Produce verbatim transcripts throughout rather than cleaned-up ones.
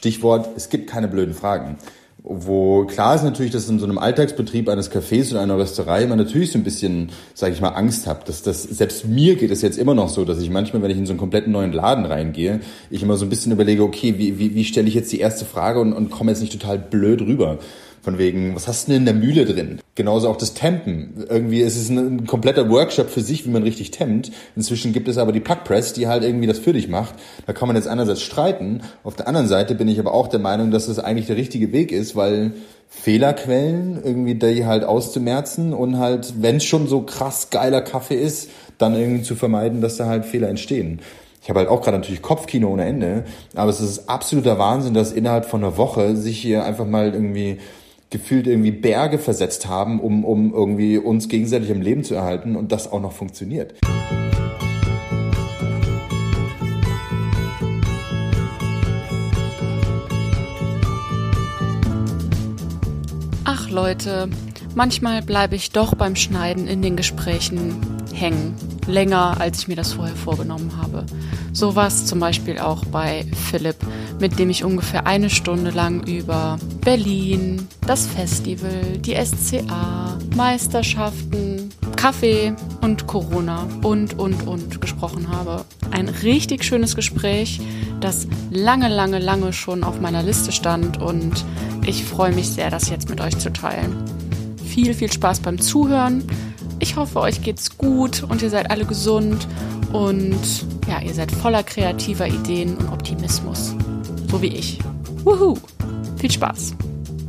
Stichwort, es gibt keine blöden Fragen. Wo klar ist natürlich, dass in so einem Alltagsbetrieb eines Cafés oder einer Rösterei man natürlich so ein bisschen, sage ich mal, Angst hat. Dass das, selbst mir geht es jetzt immer noch so, dass ich manchmal, wenn ich in so einen kompletten neuen Laden reingehe, ich immer so ein bisschen überlege, okay, wie, wie, wie stelle ich jetzt die erste Frage und, und komme jetzt nicht total blöd rüber. Von wegen, was hast du denn in der Mühle drin? Genauso auch das Tempen. Irgendwie ist es ein, ein kompletter Workshop für sich, wie man richtig tempt. Inzwischen gibt es aber die Plugpress, die halt irgendwie das für dich macht. Da kann man jetzt einerseits streiten. Auf der anderen Seite bin ich aber auch der Meinung, dass es eigentlich der richtige Weg ist, weil Fehlerquellen irgendwie die halt auszumerzen und halt, wenn es schon so krass geiler Kaffee ist, dann irgendwie zu vermeiden, dass da halt Fehler entstehen. Ich habe halt auch gerade natürlich Kopfkino ohne Ende, aber es ist absoluter Wahnsinn, dass innerhalb von einer Woche sich hier einfach mal irgendwie gefühlt irgendwie Berge versetzt haben, um, um irgendwie uns gegenseitig im Leben zu erhalten und das auch noch funktioniert. Ach Leute, manchmal bleibe ich doch beim Schneiden in den Gesprächen hängen. Länger, als ich mir das vorher vorgenommen habe. So war es zum Beispiel auch bei Philipp, mit dem ich ungefähr eine Stunde lang über Berlin, das Festival, die S C A, Meisterschaften, Kaffee und Corona und, und, und gesprochen habe. Ein richtig schönes Gespräch, das lange, lange, lange schon auf meiner Liste stand und ich freue mich sehr, das jetzt mit euch zu teilen. Viel, viel Spaß beim Zuhören. Ich hoffe, euch geht's gut und ihr seid alle gesund und ja, ihr seid voller kreativer Ideen und Optimismus. So wie ich. Wuhu! Viel Spaß!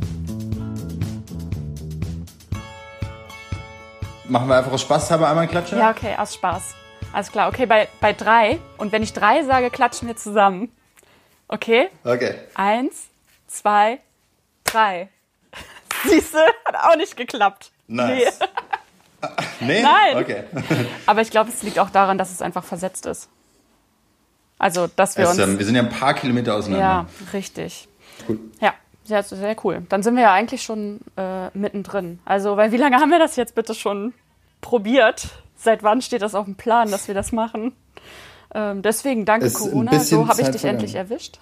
Machen wir einfach aus Spaß halber einmal klatschen? Ja, okay, aus Spaß. Alles klar, okay, bei, bei drei. Und wenn ich drei sage, klatschen wir zusammen. Okay? Okay. Eins, zwei, drei. Siehste, hat auch nicht geklappt. Nice. Nee. Nee? Nein. Okay. Aber ich glaube, es liegt auch daran, dass es einfach versetzt ist. Also, dass wir es, uns... Ähm, wir sind ja ein paar Kilometer auseinander. Ja, richtig. Cool. Ja, sehr, sehr cool. Dann sind wir ja eigentlich schon äh, mittendrin. Also, weil wie lange haben wir das jetzt bitte schon probiert? Seit wann steht das auf dem Plan, dass wir das machen? Ähm, deswegen, danke es Corona, so habe ich dich endlich erwischt.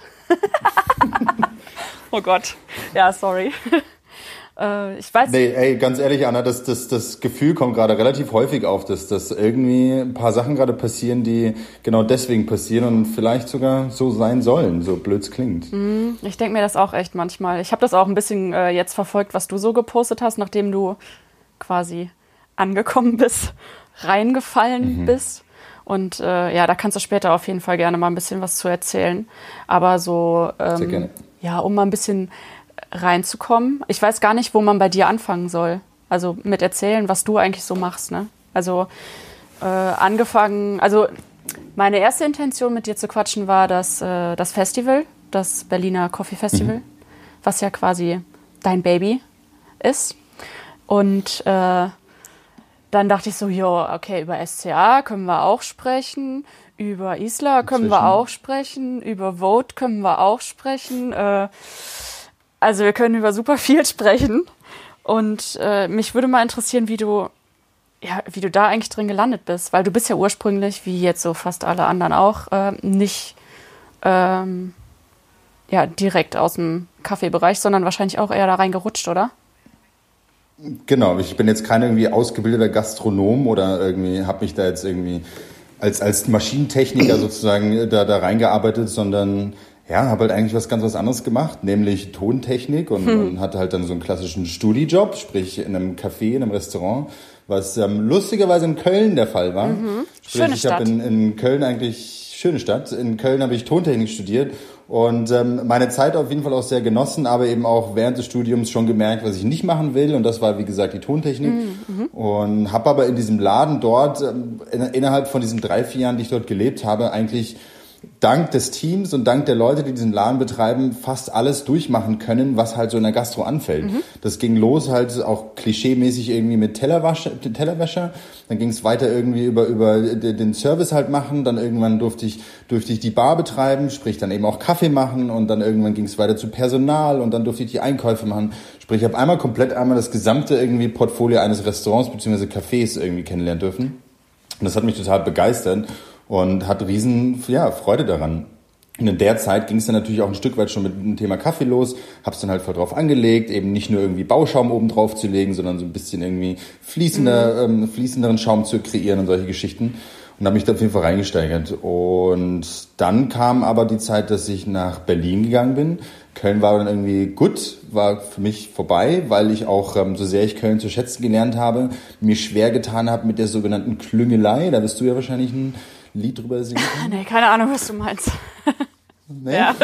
Oh Gott. Ja, sorry. Äh, ich weiß Nee, ey, ganz ehrlich, Anna, das, das, das Gefühl kommt gerade relativ häufig auf, dass, dass irgendwie ein paar Sachen gerade passieren, die genau deswegen passieren und vielleicht sogar so sein sollen, so blöd es klingt. Mm, ich denke mir das auch echt manchmal. Ich habe das auch ein bisschen äh, jetzt verfolgt, was du so gepostet hast, nachdem du quasi angekommen bist, reingefallen mhm. bist. Und äh, ja, da kannst du später auf jeden Fall gerne mal ein bisschen was zu erzählen. Aber so, ähm, Sehr gerne. Ja, um mal ein bisschen reinzukommen. Ich weiß gar nicht, wo man bei dir anfangen soll. Also mit erzählen, was du eigentlich so machst, ne? Also äh, angefangen, also meine erste Intention mit dir zu quatschen war das, äh, das Festival, das Berliner Coffee Festival, mhm. was ja quasi dein Baby ist. Und äh, dann dachte ich so, jo, okay, über S C A können wir auch sprechen, über Isla können wir auch sprechen, über Vote können wir auch sprechen, äh, also wir können über super viel sprechen und äh, mich würde mal interessieren, wie du, ja, wie du da eigentlich drin gelandet bist, weil du bist ja ursprünglich, wie jetzt so fast alle anderen auch, äh, nicht ähm, ja, direkt aus dem Kaffeebereich, sondern wahrscheinlich auch eher da reingerutscht, oder? Genau, ich bin jetzt kein irgendwie ausgebildeter Gastronom oder irgendwie habe mich da jetzt irgendwie als, als Maschinentechniker sozusagen da, da reingearbeitet, sondern ja, habe halt eigentlich was ganz was anderes gemacht, nämlich Tontechnik und, hm. und hatte halt dann so einen klassischen Studijob, sprich in einem Café, in einem Restaurant, was ähm, lustigerweise in Köln der Fall war. Mhm. Sprich, schöne ich Stadt. habe in, in Köln eigentlich, schöne Stadt, in Köln habe ich Tontechnik studiert und ähm, meine Zeit auf jeden Fall auch sehr genossen, aber eben auch während des Studiums schon gemerkt, was ich nicht machen will und das war, wie gesagt, die Tontechnik mhm. und habe aber in diesem Laden dort, ähm, in, innerhalb von diesen drei, vier Jahren, die ich dort gelebt habe, eigentlich dank des Teams und dank der Leute, die diesen Laden betreiben, fast alles durchmachen können, was halt so in der Gastro anfällt. Mhm. Das ging los halt auch klischeemäßig irgendwie mit Tellerwäscher, Tellerwäscher. Dann ging es weiter irgendwie über über den Service halt machen. Dann irgendwann durfte ich durfte ich die Bar betreiben, sprich dann eben auch Kaffee machen. Und dann irgendwann ging es weiter zu Personal und dann durfte ich die Einkäufe machen. Sprich, ich habe einmal komplett einmal das gesamte irgendwie Portfolio eines Restaurants bzw. Cafés irgendwie kennenlernen dürfen. Und das hat mich total begeistert. Und hat riesen ja, Freude daran. Und in der Zeit ging es dann natürlich auch ein Stück weit schon mit dem Thema Kaffee los. Hab's dann halt voll drauf angelegt, eben nicht nur irgendwie Bauschaum oben drauf zu legen, sondern so ein bisschen irgendwie fließender, mhm. ähm, fließenderen Schaum zu kreieren und solche Geschichten. Und habe mich da auf jeden Fall reingesteigert. Und dann kam aber die Zeit, dass ich nach Berlin gegangen bin. Köln war dann irgendwie gut, war für mich vorbei, weil ich auch, ähm, so sehr ich Köln zu schätzen gelernt habe, mir schwer getan habe mit der sogenannten Klüngelei. Da wirst du ja wahrscheinlich ein Lied drüber singen können. Nee, keine Ahnung, was du meinst. Nee? Ja.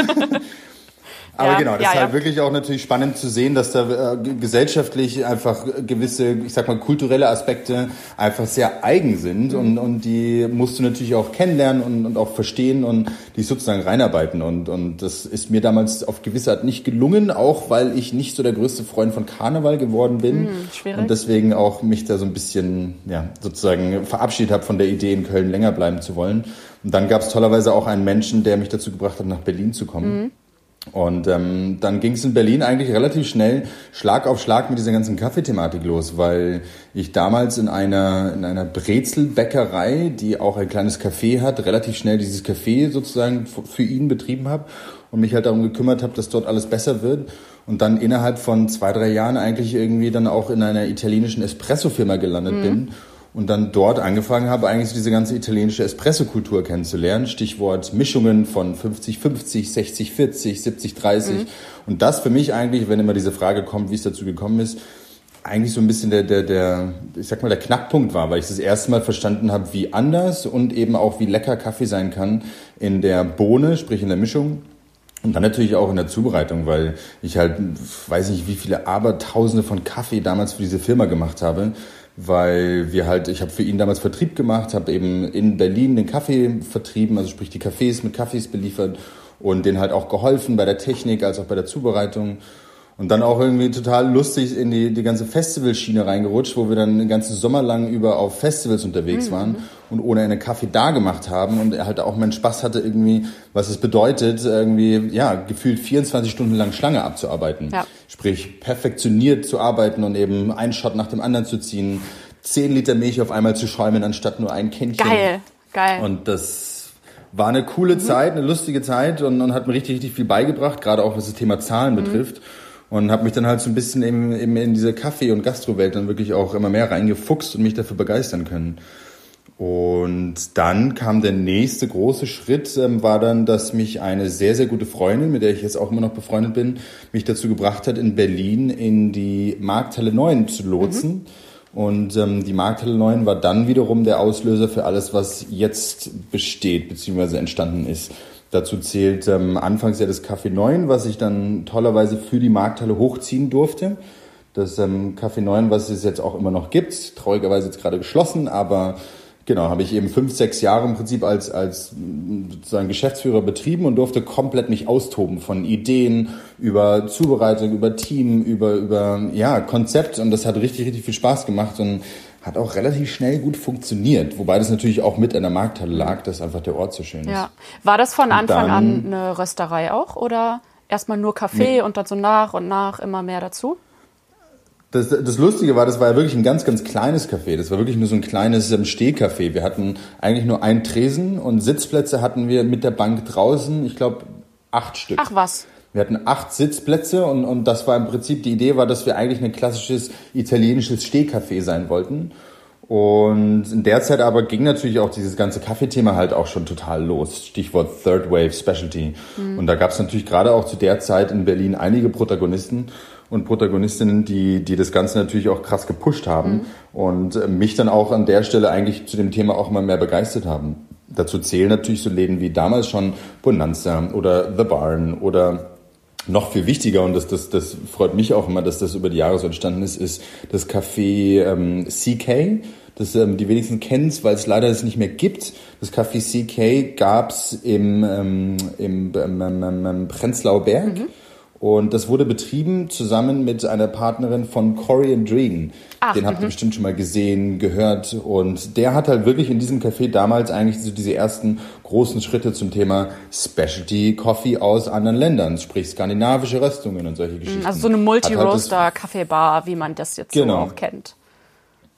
Aber ja, genau, das ja, ist halt ja. wirklich auch natürlich spannend zu sehen, dass da äh, gesellschaftlich einfach gewisse, ich sag mal, kulturelle Aspekte einfach sehr eigen sind, mhm. und, und die musst du natürlich auch kennenlernen und, und auch verstehen und die sozusagen reinarbeiten, und, und das ist mir damals auf gewisse Art nicht gelungen, auch weil ich nicht so der größte Freund von Karneval geworden bin, mhm, schwierig. Und deswegen auch mich da so ein bisschen, ja, sozusagen verabschiedet habe von der Idee, in Köln länger bleiben zu wollen. Und dann gab es tollerweise auch einen Menschen, der mich dazu gebracht hat, nach Berlin zu kommen. Mhm. Und ähm, dann ging es in Berlin eigentlich relativ schnell Schlag auf Schlag mit dieser ganzen Kaffeethematik los, weil ich damals in einer in einer Brezelbäckerei, die auch ein kleines Café hat, relativ schnell dieses Café sozusagen für ihn betrieben habe und mich halt darum gekümmert habe, dass dort alles besser wird. Und dann innerhalb von zwei, drei Jahren eigentlich irgendwie dann auch in einer italienischen Espresso-Firma gelandet mhm. bin. Und dann dort angefangen habe, eigentlich so diese ganze italienische Espresso-Kultur kennenzulernen. Stichwort Mischungen von fünfzig fünfzig, sechzig vierzig, siebzig dreißig. Mhm. Und das für mich eigentlich, wenn immer diese Frage kommt, wie es dazu gekommen ist, eigentlich so ein bisschen der, der, der, ich sag mal, der Knackpunkt war, weil ich das erste Mal verstanden habe, wie anders und eben auch wie lecker Kaffee sein kann in der Bohne, sprich in der Mischung. Und dann natürlich auch in der Zubereitung, weil ich halt, weiß nicht, wie viele Abertausende von Kaffee damals für diese Firma gemacht habe. Weil wir halt, ich habe für ihn damals Vertrieb gemacht, habe eben in Berlin den Kaffee vertrieben, also sprich die Cafés mit Kaffees beliefert und denen halt auch geholfen bei der Technik als auch bei der Zubereitung. Und dann auch irgendwie total lustig in die, die ganze Festivalschiene reingerutscht, wo wir dann den ganzen Sommer lang über auf Festivals unterwegs mhm. waren und ohne einen Kaffee da gemacht haben und er halt auch meinen Spaß hatte irgendwie, was es bedeutet, irgendwie, ja, gefühlt vierundzwanzig Stunden lang Schlange abzuarbeiten. Ja. Sprich, perfektioniert zu arbeiten und eben einen Shot nach dem anderen zu ziehen, zehn Liter Milch auf einmal zu schäumen, anstatt nur ein Kännchen. Geil, geil. Und das war eine coole mhm. Zeit, eine lustige Zeit und, und hat mir richtig, richtig viel beigebracht, gerade auch was das Thema Zahlen mhm. betrifft. Und habe mich dann halt so ein bisschen eben, eben in diese Kaffee- und Gastrowelt dann wirklich auch immer mehr reingefuchst und mich dafür begeistern können. Und dann kam der nächste große Schritt, ähm, war dann, dass mich eine sehr, sehr gute Freundin, mit der ich jetzt auch immer noch befreundet bin, mich dazu gebracht hat, in Berlin in die Markthalle neun zu lotsen. Mhm. Und ähm, die Markthalle neun war dann wiederum der Auslöser für alles, was jetzt besteht, beziehungsweise entstanden ist. Dazu zählt ähm, anfangs ja das Café neun, was ich dann tollerweise für die Markthalle hochziehen durfte. Das ähm, Café neun, was es jetzt auch immer noch gibt, traurigerweise jetzt gerade geschlossen, aber genau, habe ich eben fünf, sechs Jahre im Prinzip als, als sozusagen Geschäftsführer betrieben und durfte komplett mich austoben von Ideen über Zubereitung, über Team, über, über ja, Konzept, und das hat richtig, richtig viel Spaß gemacht und hat auch relativ schnell gut funktioniert, wobei das natürlich auch mit an der Markthalle lag, dass einfach der Ort so schön ist. Ja. War das von Anfang dann, an eine Rösterei auch oder erstmal nur Kaffee nee. und dann so nach und nach immer mehr dazu? Das, das Lustige war, das war ja wirklich ein ganz, ganz kleines Café. Das war wirklich nur so ein kleines ähm, Stehcafé. Wir hatten eigentlich nur einen Tresen und Sitzplätze hatten wir mit der Bank draußen, ich glaube, acht Stück. Ach was. Wir hatten acht Sitzplätze und, und das war im Prinzip, die Idee war, dass wir eigentlich ein klassisches italienisches Stehcafé sein wollten. Und in der Zeit aber ging natürlich auch dieses ganze Kaffeethema halt auch schon total los. Stichwort Third Wave Specialty. Mhm. Und da gab es natürlich gerade auch zu der Zeit in Berlin einige Protagonisten und Protagonistinnen, die, die das Ganze natürlich auch krass gepusht haben mhm. und mich dann auch an der Stelle eigentlich zu dem Thema auch immer mehr begeistert haben. Dazu zählen natürlich so Läden wie damals schon Bonanza oder The Barn oder noch viel wichtiger, und das, das, das freut mich auch immer, dass das über die Jahre so entstanden ist, ist das Café ähm, C K. Das ähm, die wenigsten kennen es, weil es leider es nicht mehr gibt. Das Café C K gab's im, ähm, im ähm, ähm, ähm, Prenzlauer Berg. Mhm. Und das wurde betrieben zusammen mit einer Partnerin von Corey and Dreen. Ach, den habt ihr bestimmt schon mal gesehen, gehört. Und der hat halt wirklich in diesem Café damals eigentlich so diese ersten großen Schritte zum Thema Specialty Coffee aus anderen Ländern, sprich skandinavische Röstungen und solche Geschichten. Also so eine Multi-Roaster-Kaffeebar, wie man das jetzt genau. so auch kennt.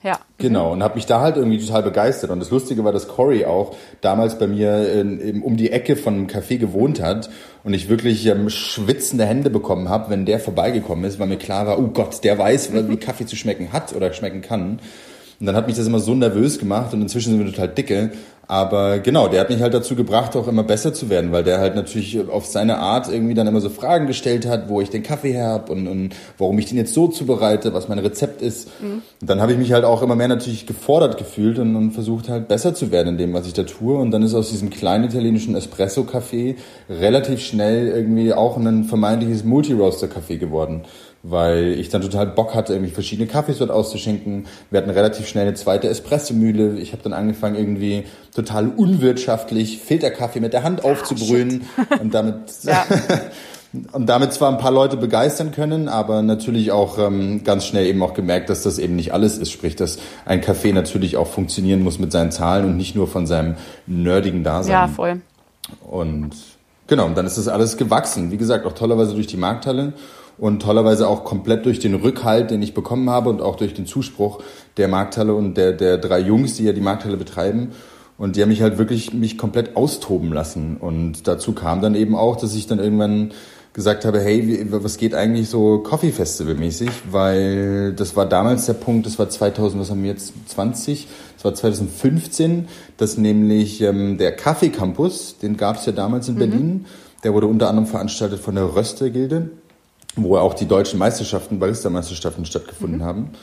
Ja. Genau, und habe mich da halt irgendwie total begeistert. Und das Lustige war, dass Cory auch damals bei mir in, um die Ecke von einem Café gewohnt hat und ich wirklich ähm, schwitzende Hände bekommen habe, wenn der vorbeigekommen ist, weil mir klar war, oh Gott, der weiß, wie Kaffee zu schmecken hat oder schmecken kann. Und dann hat mich das immer so nervös gemacht und inzwischen sind wir total dicke. Aber genau, der hat mich halt dazu gebracht, auch immer besser zu werden, weil der halt natürlich auf seine Art irgendwie dann immer so Fragen gestellt hat, wo ich den Kaffee her habe und, und warum ich den jetzt so zubereite, was mein Rezept ist. Mhm. Und dann habe ich mich halt auch immer mehr natürlich gefordert gefühlt und, und versucht halt besser zu werden in dem, was ich da tue. Und dann ist aus diesem kleinen italienischen Espresso-Café relativ schnell irgendwie auch ein vermeintliches Multi-Roaster-Café geworden, weil ich dann total Bock hatte, irgendwie verschiedene Kaffees dort auszuschenken. Wir hatten relativ schnell eine zweite Espressomühle. Ich habe dann angefangen, irgendwie total unwirtschaftlich Filterkaffee mit der Hand aufzubrühen und damit ja. und damit zwar ein paar Leute begeistern können, aber natürlich auch ähm, ganz schnell eben auch gemerkt, dass das eben nicht alles ist. Sprich, dass ein Kaffee natürlich auch funktionieren muss mit seinen Zahlen und nicht nur von seinem nerdigen Dasein. Ja, voll. Und genau, und dann ist das alles gewachsen. Wie gesagt, auch tollerweise durch die Markthalle. Und tollerweise auch komplett durch den Rückhalt, den ich bekommen habe und auch durch den Zuspruch der Markthalle und der, der drei Jungs, die ja die Markthalle betreiben. Und die haben mich halt wirklich mich komplett austoben lassen. Und dazu kam dann eben auch, dass ich dann irgendwann gesagt habe, hey, wie, was geht eigentlich so Coffee Festival mäßig? Weil das war damals der Punkt, das war zweitausend, was haben wir jetzt, zwanzig? Das war zwanzig fünfzehn, dass nämlich ähm, der Kaffee Campus, den gab es ja damals in mhm. Berlin. Der wurde unter anderem veranstaltet von der Röstergilde, wo auch die deutschen Meisterschaften, Barista-Meisterschaften stattgefunden mhm. haben.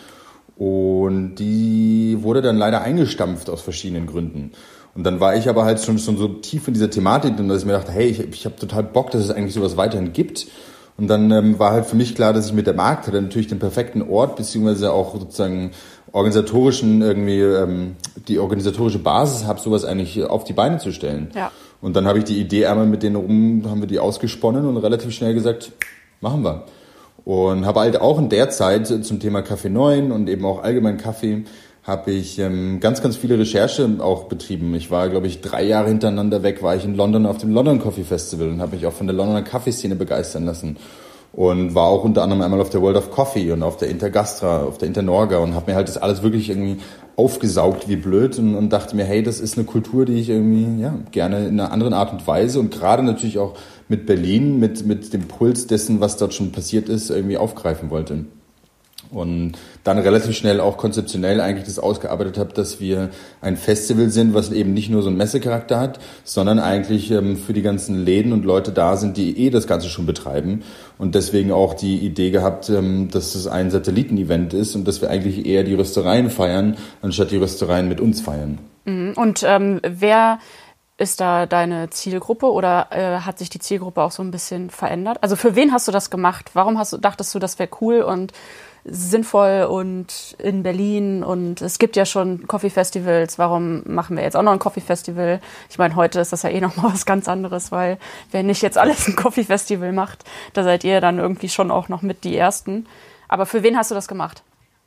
Und die wurde dann leider eingestampft aus verschiedenen Gründen. Und dann war ich aber halt schon, schon so tief in dieser Thematik, dass ich mir dachte, hey, ich, ich habe total Bock, dass es eigentlich sowas weiterhin gibt. Und dann ähm, war halt für mich klar, dass ich mit der Markthalle natürlich den perfekten Ort, beziehungsweise auch sozusagen organisatorischen, irgendwie ähm, die organisatorische Basis habe, sowas eigentlich auf die Beine zu stellen. Ja. Und dann habe ich die Idee einmal mit denen rum, haben wir die ausgesponnen und relativ schnell gesagt, machen wir. Und habe halt auch in der Zeit zum Thema Kaffee neun und eben auch allgemein Kaffee habe ich ähm, ganz, ganz viele Recherche auch betrieben. Ich war, glaube ich, drei Jahre hintereinander weg, war ich in London auf dem London Coffee Festival und habe mich auch von der Londoner Kaffeeszene begeistern lassen. Und war auch unter anderem einmal auf der World of Coffee und auf der Intergastra, auf der Internorga und habe mir halt das alles wirklich irgendwie aufgesaugt wie blöd und, und dachte mir, hey, das ist eine Kultur, die ich irgendwie ja gerne in einer anderen Art und Weise und gerade natürlich auch mit Berlin, mit mit dem Puls dessen, was dort schon passiert ist, irgendwie aufgreifen wollte. Und dann relativ schnell auch konzeptionell eigentlich das ausgearbeitet habe, dass wir ein Festival sind, was eben nicht nur so einen Messecharakter hat, sondern eigentlich ähm, für die ganzen Läden und Leute da sind, die eh das Ganze schon betreiben. Und deswegen auch die Idee gehabt, ähm, dass es ein Satellitenevent ist und dass wir eigentlich eher die Röstereien feiern, anstatt die Röstereien mit uns feiern. Und ähm, wer ist da deine Zielgruppe oder äh, hat sich die Zielgruppe auch so ein bisschen verändert? Also für wen hast du das gemacht? Warum hast du, dachtest du, das wäre cool und sinnvoll und in Berlin und es gibt ja schon Coffee-Festivals, warum machen wir jetzt auch noch ein Coffee-Festival? Ich meine, heute ist das ja eh noch mal was ganz anderes, weil wer nicht jetzt alles ein Coffee-Festival macht, da seid ihr dann irgendwie schon auch noch mit die Ersten. Aber für wen hast du das gemacht?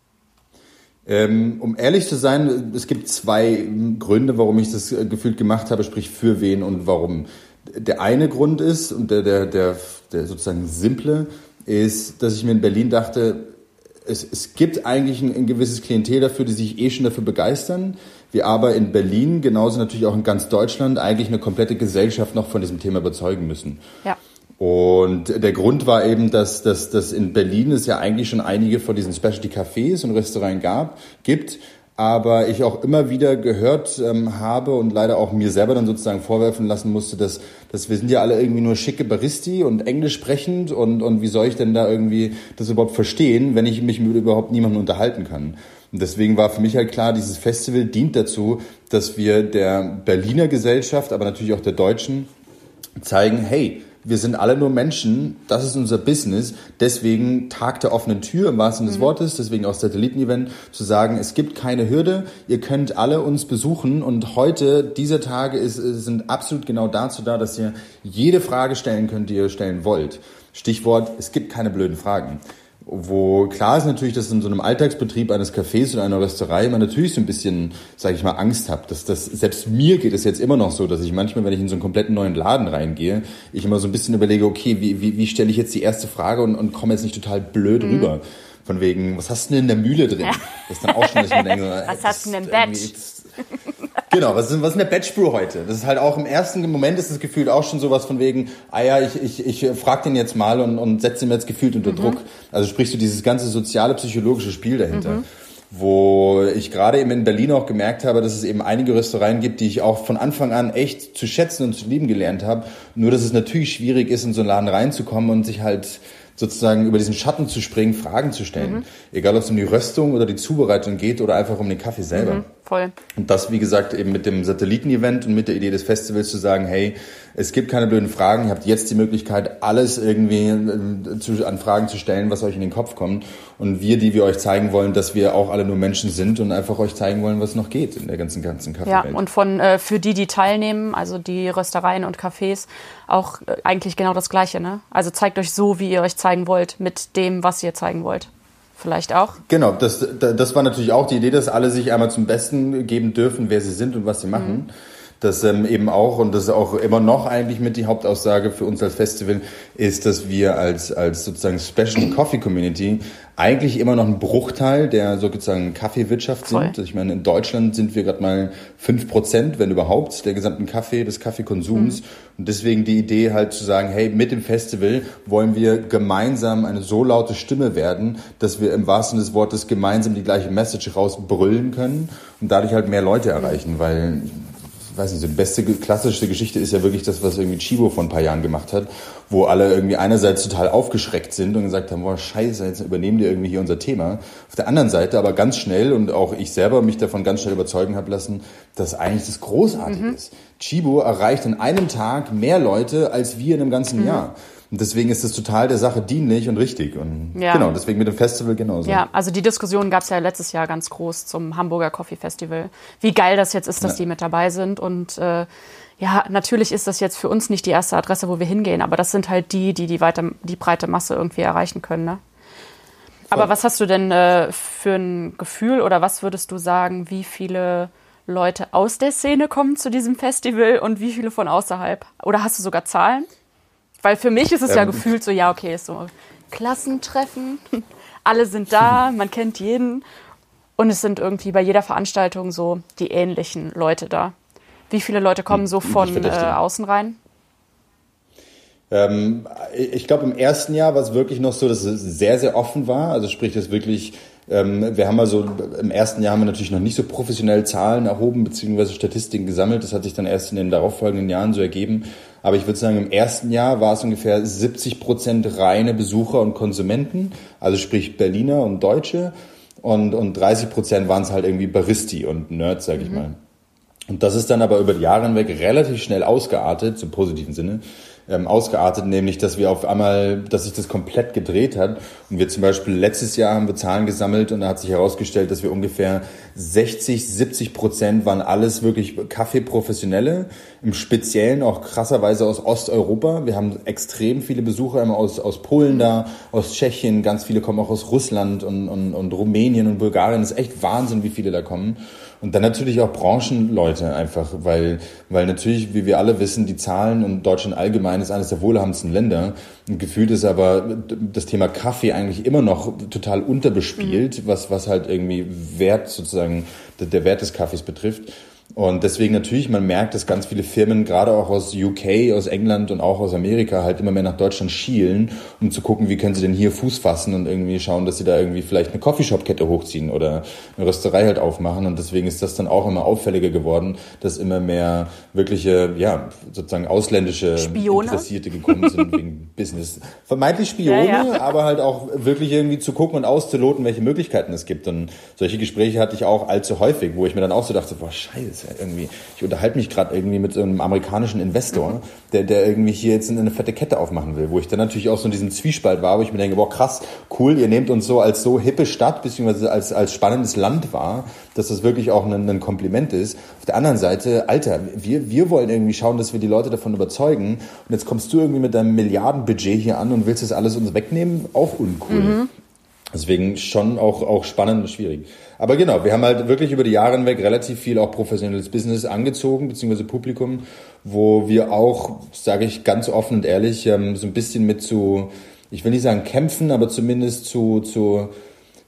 Ähm, um ehrlich zu sein, es gibt zwei Gründe, warum ich das gefühlt gemacht habe, sprich für wen und warum. Der eine Grund ist, und der, der, der, der sozusagen simple, ist, dass ich mir in Berlin dachte, Es, es gibt eigentlich ein, ein gewisses Klientel dafür, die sich eh schon dafür begeistern. Wir aber in Berlin, genauso natürlich auch in ganz Deutschland, eigentlich eine komplette Gesellschaft noch von diesem Thema überzeugen müssen. Ja. Und der Grund war eben, dass, dass, dass in Berlin es ja eigentlich schon einige von diesen Specialty-Cafés und Restaurants gab, gibt, aber ich auch immer wieder gehört ähm, habe und leider auch mir selber dann sozusagen vorwerfen lassen musste, dass, dass wir sind ja alle irgendwie nur schicke Baristi und Englisch sprechend und, und wie soll ich denn da irgendwie das überhaupt verstehen, wenn ich mich mit überhaupt niemandem unterhalten kann. Und deswegen war für mich halt klar, dieses Festival dient dazu, dass wir der Berliner Gesellschaft, aber natürlich auch der Deutschen zeigen, hey, wir sind alle nur Menschen, das ist unser Business, deswegen Tag der offenen Tür im wahrsten Sinne des Wortes, deswegen auch Satellitenevent, zu sagen, es gibt keine Hürde, ihr könnt alle uns besuchen und heute, diese Tage ist, sind absolut genau dazu da, dass ihr jede Frage stellen könnt, die ihr stellen wollt. Stichwort, es gibt keine blöden Fragen. Wo klar ist natürlich, dass in so einem Alltagsbetrieb eines Cafés oder einer Rösterei man natürlich so ein bisschen, sage ich mal, Angst hat. Dass das, selbst mir geht es jetzt immer noch so, dass ich manchmal, wenn ich in so einen kompletten neuen Laden reingehe, ich immer so ein bisschen überlege, okay, wie, wie, wie stelle ich jetzt die erste Frage und, und komme jetzt nicht total blöd mhm. rüber. Von wegen, was hast du denn in der Mühle drin? Das ist dann auch schon, dass ich mir denke, was das hast du denn im Batch? Genau, was ist, was ist eine Batch Brew heute? Das ist halt auch im ersten Moment ist das gefühlt auch schon sowas von wegen, ah ja, ich, ich, ich frag den jetzt mal und, und setze ihn jetzt gefühlt unter mhm. Druck. Also sprichst du dieses ganze soziale, psychologische Spiel dahinter. Mhm. Wo ich gerade eben in Berlin auch gemerkt habe, dass es eben einige Röstereien gibt, die ich auch von Anfang an echt zu schätzen und zu lieben gelernt habe. Nur, dass es natürlich schwierig ist, in so einen Laden reinzukommen und sich halt sozusagen über diesen Schatten zu springen, Fragen zu stellen. Mhm. Egal, ob es um die Röstung oder die Zubereitung geht oder einfach um den Kaffee selber. Mhm, voll. Und das, wie gesagt, eben mit dem Satelliten-Event und mit der Idee des Festivals zu sagen, hey, es gibt keine blöden Fragen, ihr habt jetzt die Möglichkeit, alles irgendwie äh, zu, an Fragen zu stellen, was euch in den Kopf kommt. Und wir, die wir euch zeigen wollen, dass wir auch alle nur Menschen sind und einfach euch zeigen wollen, was noch geht in der ganzen, ganzen Kaffeewelt. Ja, und von äh, für die, die teilnehmen, also die Röstereien und Cafés, auch äh, eigentlich genau das Gleiche, ne? Also zeigt euch so, wie ihr euch zeigen wollt, mit dem, was ihr zeigen wollt. Vielleicht auch? Genau, das, das war natürlich auch die Idee, dass alle sich einmal zum Besten geben dürfen, wer sie sind und was sie machen. Mhm. Das ähm, eben auch, und das ist auch immer noch eigentlich mit die Hauptaussage für uns als Festival, ist, dass wir als, als sozusagen Special Coffee Community eigentlich immer noch ein Bruchteil der sozusagen Kaffeewirtschaft sind. Voll. Ich meine, in Deutschland sind wir gerade mal fünf Prozent, wenn überhaupt, der gesamten Kaffee, des Kaffeekonsums. Mhm. Und deswegen die Idee halt zu sagen, hey, mit dem Festival wollen wir gemeinsam eine so laute Stimme werden, dass wir im wahrsten Sinne des Wortes gemeinsam die gleiche Message rausbrüllen können und dadurch halt mehr Leute erreichen, weil... Ich weiß nicht, die beste, klassische Geschichte ist ja wirklich das, was irgendwie Chibo vor ein paar Jahren gemacht hat, wo alle irgendwie einerseits total aufgeschreckt sind und gesagt haben, boah, scheiße, jetzt übernehmen die irgendwie hier unser Thema. Auf der anderen Seite aber ganz schnell und auch ich selber mich davon ganz schnell überzeugen habe lassen, dass eigentlich das großartig mhm. ist. Chibo erreicht in einem Tag mehr Leute als wir in einem ganzen mhm. Jahr. Und deswegen ist es total der Sache dienlich und richtig. Und ja. genau, deswegen mit dem Festival genauso. Ja, also die Diskussion gab es ja letztes Jahr ganz groß zum Hamburger Coffee Festival. Wie geil das jetzt ist, dass ja. die mit dabei sind. Und äh, ja, natürlich ist das jetzt für uns nicht die erste Adresse, wo wir hingehen. Aber das sind halt die, die die, weite, die breite Masse irgendwie erreichen können. Ne? Aber was hast du denn äh, für ein Gefühl oder was würdest du sagen, wie viele Leute aus der Szene kommen zu diesem Festival und wie viele von außerhalb? Oder hast du sogar Zahlen? Weil für mich ist es ähm, ja gefühlt so, ja, okay, ist so Klassentreffen, alle sind da, man kennt jeden und es sind irgendwie bei jeder Veranstaltung so die ähnlichen Leute da. Wie viele Leute kommen so von äh, außen rein? Ähm, ich glaube, im ersten Jahr war es wirklich noch so, dass es sehr, sehr offen war. Also sprich, dass wirklich, ähm, wir haben also im ersten Jahr haben wir natürlich noch nicht so professionell Zahlen erhoben beziehungsweise Statistiken gesammelt. Das hat sich dann erst in den darauffolgenden Jahren so ergeben. Aber ich würde sagen, im ersten Jahr war es ungefähr siebzig Prozent reine Besucher und Konsumenten, also sprich Berliner und Deutsche. Und, und dreißig Prozent waren es halt irgendwie Baristi und Nerds, sag ich mhm. mal. Und das ist dann aber über die Jahre hinweg relativ schnell ausgeartet, im positiven Sinne, ähm, ausgeartet, nämlich, dass wir auf einmal, dass sich das komplett gedreht hat. Und wir zum Beispiel letztes Jahr haben wir Zahlen gesammelt und da hat sich herausgestellt, dass wir ungefähr sechzig, siebzig Prozent waren alles wirklich Kaffeeprofessionelle, im Speziellen auch krasserweise aus Osteuropa. Wir haben extrem viele Besucher immer aus, aus Polen da, aus Tschechien, ganz viele kommen auch aus Russland und, und, und Rumänien und Bulgarien. Das ist echt Wahnsinn, wie viele da kommen. Und dann natürlich auch Branchenleute einfach, weil, weil natürlich, wie wir alle wissen, die Zahlen und Deutschland allgemein ist eines der wohlhabendsten Länder. Und gefühlt ist aber das Thema Kaffee eigentlich immer noch total unterbespielt, mhm. was, was halt irgendwie Wert sozusagen, der Wert des Kaffees betrifft. Und deswegen natürlich, man merkt, dass ganz viele Firmen, gerade auch aus U K, aus England und auch aus Amerika, halt immer mehr nach Deutschland schielen, um zu gucken, wie können sie denn hier Fuß fassen und irgendwie schauen, dass sie da irgendwie vielleicht eine Coffeeshop-Kette hochziehen oder eine Rösterei halt aufmachen. Und deswegen ist das dann auch immer auffälliger geworden, dass immer mehr wirkliche, ja, sozusagen ausländische Spione? Interessierte gekommen sind wegen Business. Vermeintlich Spione, ja, ja. aber halt auch wirklich irgendwie zu gucken und auszuloten, welche Möglichkeiten es gibt. Und solche Gespräche hatte ich auch allzu häufig, wo ich mir dann auch so dachte, boah, scheiße, irgendwie, ich unterhalte mich gerade irgendwie mit so einem amerikanischen Investor, der, der irgendwie hier jetzt eine fette Kette aufmachen will, wo ich dann natürlich auch so in diesem Zwiespalt war, wo ich mir denke, boah, krass, cool, ihr nehmt uns so als so hippe Stadt, beziehungsweise als, als spannendes Land wahr, dass das wirklich auch ein, ein Kompliment ist. Auf der anderen Seite, Alter, wir, wir wollen irgendwie schauen, dass wir die Leute davon überzeugen und jetzt kommst du irgendwie mit deinem Milliardenbudget hier an und willst das alles uns wegnehmen, auch uncool. Mhm. Deswegen schon auch, auch spannend und schwierig. Aber genau, wir haben halt wirklich über die Jahre hinweg relativ viel auch professionelles Business angezogen, beziehungsweise Publikum, wo wir auch, sage ich ganz offen und ehrlich, so ein bisschen mit zu, ich will nicht sagen kämpfen, aber zumindest zu, zu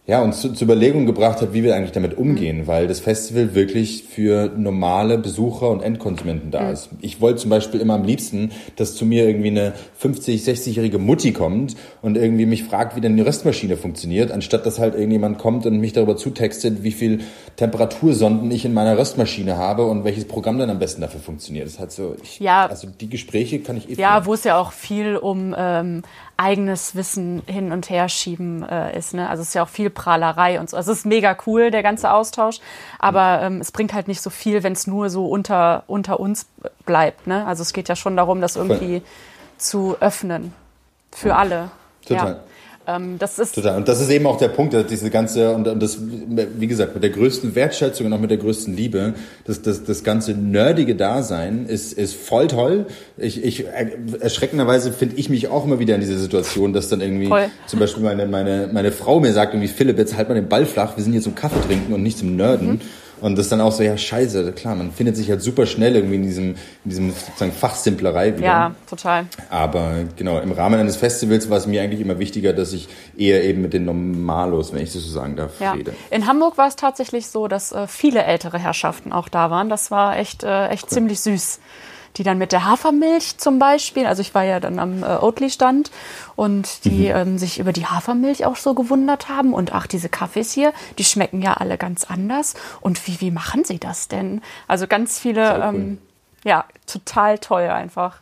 Ja, uns zu, zur Überlegung gebracht hat, wie wir eigentlich damit umgehen, mhm. weil das Festival wirklich für normale Besucher und Endkonsumenten da mhm. ist. Ich wollte zum Beispiel immer am liebsten, dass zu mir irgendwie eine fünfzig-, sechzigjährige Mutti kommt und irgendwie mich fragt, wie denn die Röstmaschine funktioniert, anstatt dass halt irgendjemand kommt und mich darüber zutextet, wie viel Temperatursonden ich in meiner Röstmaschine habe und welches Programm dann am besten dafür funktioniert. Das ist halt so, ich, ja, also die Gespräche kann ich eh Ja, führen. wo es ja auch viel um ähm, eigenes Wissen hin und her schieben äh, ist. Ne? Also es ist ja auch viel Prahlerei und so. Also es ist mega cool, der ganze Austausch. Aber ähm, es bringt halt nicht so viel, wenn es nur so unter, unter uns bleibt. Ne? Also es geht ja schon darum, das irgendwie Voll. zu öffnen. Für ja. alle. Total. Ja. Ähm, das ist Total. Und das ist eben auch der Punkt, dass diese ganze, und das, wie gesagt, mit der größten Wertschätzung und auch mit der größten Liebe, das, das, das ganze nerdige Dasein ist, ist voll toll. Ich, ich, erschreckenderweise finde ich mich auch immer wieder in dieser Situation, dass dann irgendwie voll. zum Beispiel meine, meine, meine Frau mir sagt irgendwie, Philipp, jetzt halt mal den Ball flach, wir sind hier zum Kaffee trinken und nicht zum Nerden. Mhm. Und das dann auch so, ja, scheiße, klar, man findet sich halt super schnell irgendwie in diesem, in diesem sozusagen Fachsimplerei wieder. Ja, total. Aber genau, im Rahmen eines Festivals war es mir eigentlich immer wichtiger, dass ich eher eben mit den Normalos, wenn ich das so sagen darf, ja. rede. In Hamburg war es tatsächlich so, dass äh, viele ältere Herrschaften auch da waren. Das war echt, äh, echt cool. ziemlich süß. Die dann mit der Hafermilch zum Beispiel, also ich war ja dann am äh, Oatly-Stand und die mhm. ähm, sich über die Hafermilch auch so gewundert haben und ach, diese Kaffees hier, die schmecken ja alle ganz anders und wie, wie machen sie das denn? Also ganz viele, cool. ähm, ja, total toll einfach.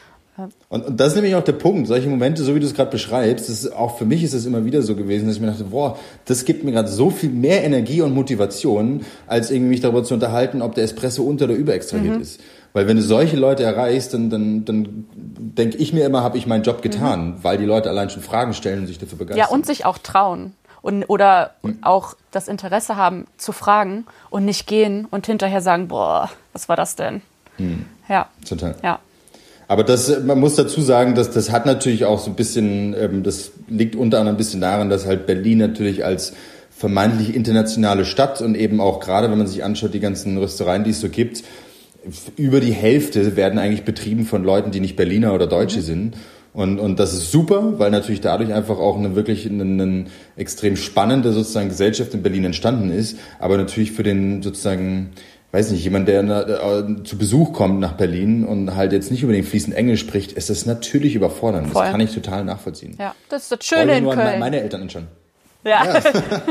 Und, und das ist nämlich auch der Punkt, solche Momente, so wie du es gerade beschreibst, das ist, auch für mich ist es immer wieder so gewesen, dass ich mir dachte, boah, das gibt mir gerade so viel mehr Energie und Motivation, als irgendwie mich darüber zu unterhalten, ob der Espresso unter- oder überextrahiert mhm. ist. Weil wenn du solche Leute erreichst, dann, dann, dann denke ich mir immer, habe ich meinen Job getan, mhm. weil die Leute allein schon Fragen stellen und sich dafür begeistern. Ja, und sich auch trauen. Und, oder mhm. auch das Interesse haben, zu fragen und nicht gehen und hinterher sagen, boah, was war das denn? Mhm. Ja. Total. Ja. Aber das, man muss dazu sagen, dass das hat natürlich auch so ein bisschen, ähm, das liegt unter anderem ein bisschen daran, dass halt Berlin natürlich als vermeintlich internationale Stadt und eben auch gerade, wenn man sich anschaut, die ganzen Röstereien, die es so gibt, über die Hälfte werden eigentlich betrieben von Leuten, die nicht Berliner oder Deutsche mhm. sind. Und, und das ist super, weil natürlich dadurch einfach auch eine wirklich eine, eine extrem spannende sozusagen Gesellschaft in Berlin entstanden ist. Aber natürlich für den sozusagen, weiß nicht, jemand, der äh, zu Besuch kommt nach Berlin und halt jetzt nicht unbedingt fließend Englisch spricht, ist das natürlich überfordernd. Voll. Das kann ich total nachvollziehen. Ja, das ist das Schöne in nur Köln. An meine Eltern anschauen. Ja. ja.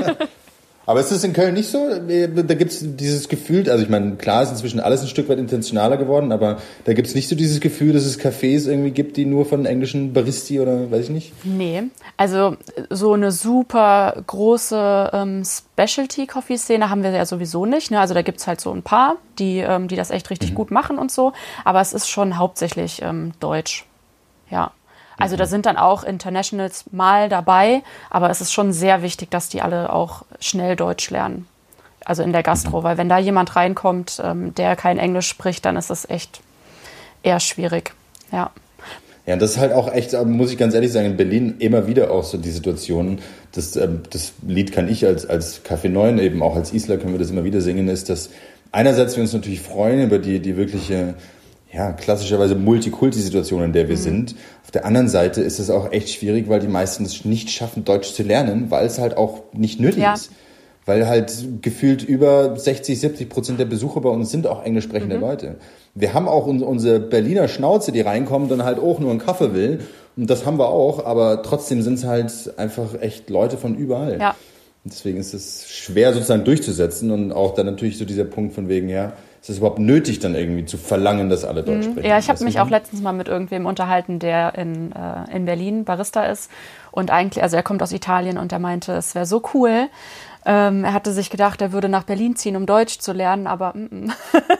Aber ist das in Köln nicht so? Da gibt's dieses Gefühl, also ich meine, klar ist inzwischen alles ein Stück weit intentionaler geworden, aber da gibt's nicht so dieses Gefühl, dass es Cafés irgendwie gibt, die nur von englischen Baristi oder weiß ich nicht? Nee, also so eine super große ähm, Specialty-Coffee-Szene haben wir ja sowieso nicht. Ne? Also da gibt's halt so ein paar, die, ähm, die das echt richtig mhm. gut machen und so, aber es ist schon hauptsächlich ähm, deutsch, ja. Also da sind dann auch Internationals mal dabei, aber es ist schon sehr wichtig, dass die alle auch schnell Deutsch lernen. Also in der Gastro, weil wenn da jemand reinkommt, ähm, der kein Englisch spricht, dann ist das echt eher schwierig. Ja. Ja, das ist halt auch echt, muss ich ganz ehrlich sagen, in Berlin immer wieder auch so die Situation, das, ähm, das Lied kann ich als, als Café neun, eben auch als Isla können wir das immer wieder singen, ist, dass einerseits wir uns natürlich freuen über die, die wirkliche, ja, klassischerweise Multikulti-Situation, in der wir mhm. sind. Auf der anderen Seite ist es auch echt schwierig, weil die meisten es nicht schaffen, Deutsch zu lernen, weil es halt auch nicht nötig ja. ist. Weil halt gefühlt über sechzig, siebzig Prozent der Besucher bei uns sind auch englisch sprechende mhm. Leute. Wir haben auch unsere Berliner Schnauze, die reinkommt und halt auch nur einen Kaffee will. Und das haben wir auch, aber trotzdem sind es halt einfach echt Leute von überall. Ja. Und deswegen ist es schwer sozusagen durchzusetzen und auch dann natürlich so dieser Punkt von wegen, ja, ist es überhaupt nötig, dann irgendwie zu verlangen, dass alle Deutsch sprechen? Ja, ich habe mich auch letztens mal mit irgendwem unterhalten, der in, äh, in Berlin Barista ist. Und eigentlich, also er kommt aus Italien und er meinte, es wäre so cool. Ähm, er hatte sich gedacht, er würde nach Berlin ziehen, um Deutsch zu lernen, aber mm,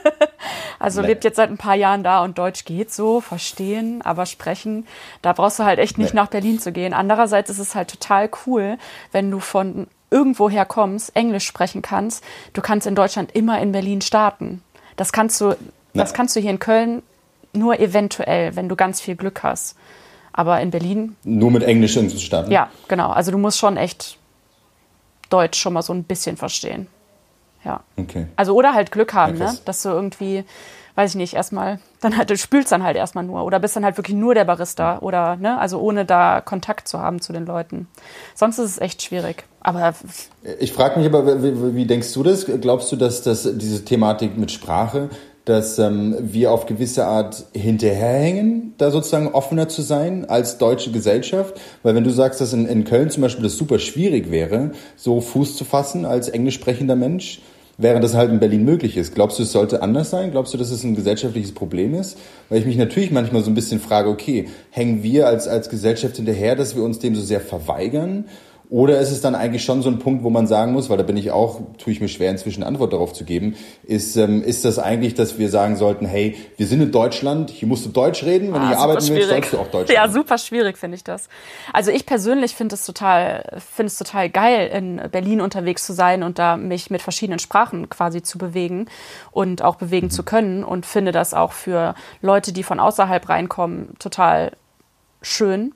also nee. lebt jetzt seit ein paar Jahren da und Deutsch geht so, verstehen, aber sprechen, da brauchst du halt echt nicht nee. nach Berlin zu gehen. Andererseits ist es halt total cool, wenn du von irgendwoher kommst, Englisch sprechen kannst. Du kannst in Deutschland immer in Berlin starten. Das kannst du, das kannst du hier in Köln nur eventuell, wenn du ganz viel Glück hast. Aber in Berlin... Nur mit Englisch zu starten? Ja, genau. Also du musst schon echt Deutsch schon mal so ein bisschen verstehen. Ja. Okay. Also oder halt Glück haben, ja, ne? Dass du irgendwie... weiß ich nicht, erstmal, dann halt, du spülst dann halt erstmal nur oder bist dann halt wirklich nur der Barista oder, ne, also ohne da Kontakt zu haben zu den Leuten. Sonst ist es echt schwierig. Aber ich frage mich aber, wie, wie denkst du das? Glaubst du, dass, dass diese Thematik mit Sprache, dass ähm, wir auf gewisse Art hinterherhängen, da sozusagen offener zu sein als deutsche Gesellschaft? Weil wenn du sagst, dass in, in Köln zum Beispiel das super schwierig wäre, so Fuß zu fassen als englisch sprechender Mensch, während das halt in Berlin möglich ist. Glaubst du, es sollte anders sein? Glaubst du, dass es ein gesellschaftliches Problem ist? Weil ich mich natürlich manchmal so ein bisschen frage, okay, hängen wir als, als Gesellschaft hinterher, dass wir uns dem so sehr verweigern? Oder ist es dann eigentlich schon so ein Punkt, wo man sagen muss, weil da bin ich auch, tue ich mir schwer inzwischen eine Antwort darauf zu geben, ist, ähm, ist das eigentlich, dass wir sagen sollten, hey, wir sind in Deutschland, hier musst du Deutsch reden, wenn ah, du hier arbeiten schwierig. willst, sollst du auch Deutsch ja, reden. Ja, super schwierig finde ich das. Also ich persönlich finde es total, finde es total geil, in Berlin unterwegs zu sein und da mich mit verschiedenen Sprachen quasi zu bewegen und auch bewegen mhm. zu können und finde das auch für Leute, die von außerhalb reinkommen, total schön.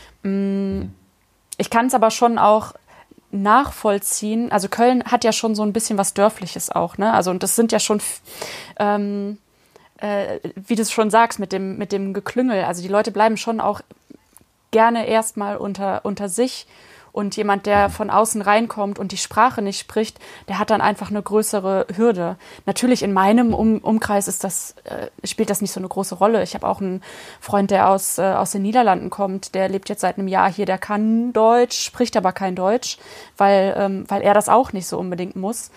Mhm. Ich kann es aber schon auch nachvollziehen. Also Köln hat ja schon so ein bisschen was Dörfliches auch, ne? Also und das sind ja schon, ähm, äh, wie du es schon sagst, mit dem, mit dem Geklüngel. Also die Leute bleiben schon auch gerne erstmal unter, unter sich. Und jemand, der von außen reinkommt und die Sprache nicht spricht, der hat dann einfach eine größere Hürde. Natürlich in meinem um- Umkreis ist das, äh, spielt das nicht so eine große Rolle. Ich habe auch einen Freund, der aus, äh, aus den Niederlanden kommt, der lebt jetzt seit einem Jahr hier, der kann Deutsch, spricht aber kein Deutsch, weil, ähm, weil er das auch nicht so unbedingt muss.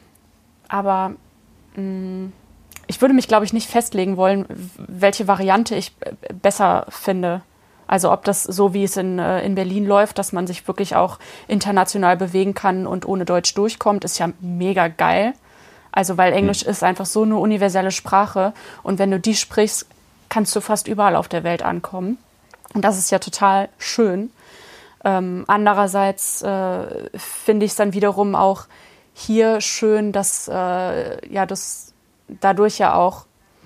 Aber mh, ich würde mich, glaube ich, nicht festlegen wollen, welche Variante ich äh, besser finde. Also ob das so, wie es in, in Berlin läuft, dass man sich wirklich auch international bewegen kann und ohne Deutsch durchkommt, ist ja mega geil. Also weil Englisch mhm. ist einfach so eine universelle Sprache und wenn du die sprichst, kannst du fast überall auf der Welt ankommen. Und das ist ja total schön. Ähm, andererseits äh, finde ich es dann wiederum auch hier schön, dass äh, ja, das dadurch ja auch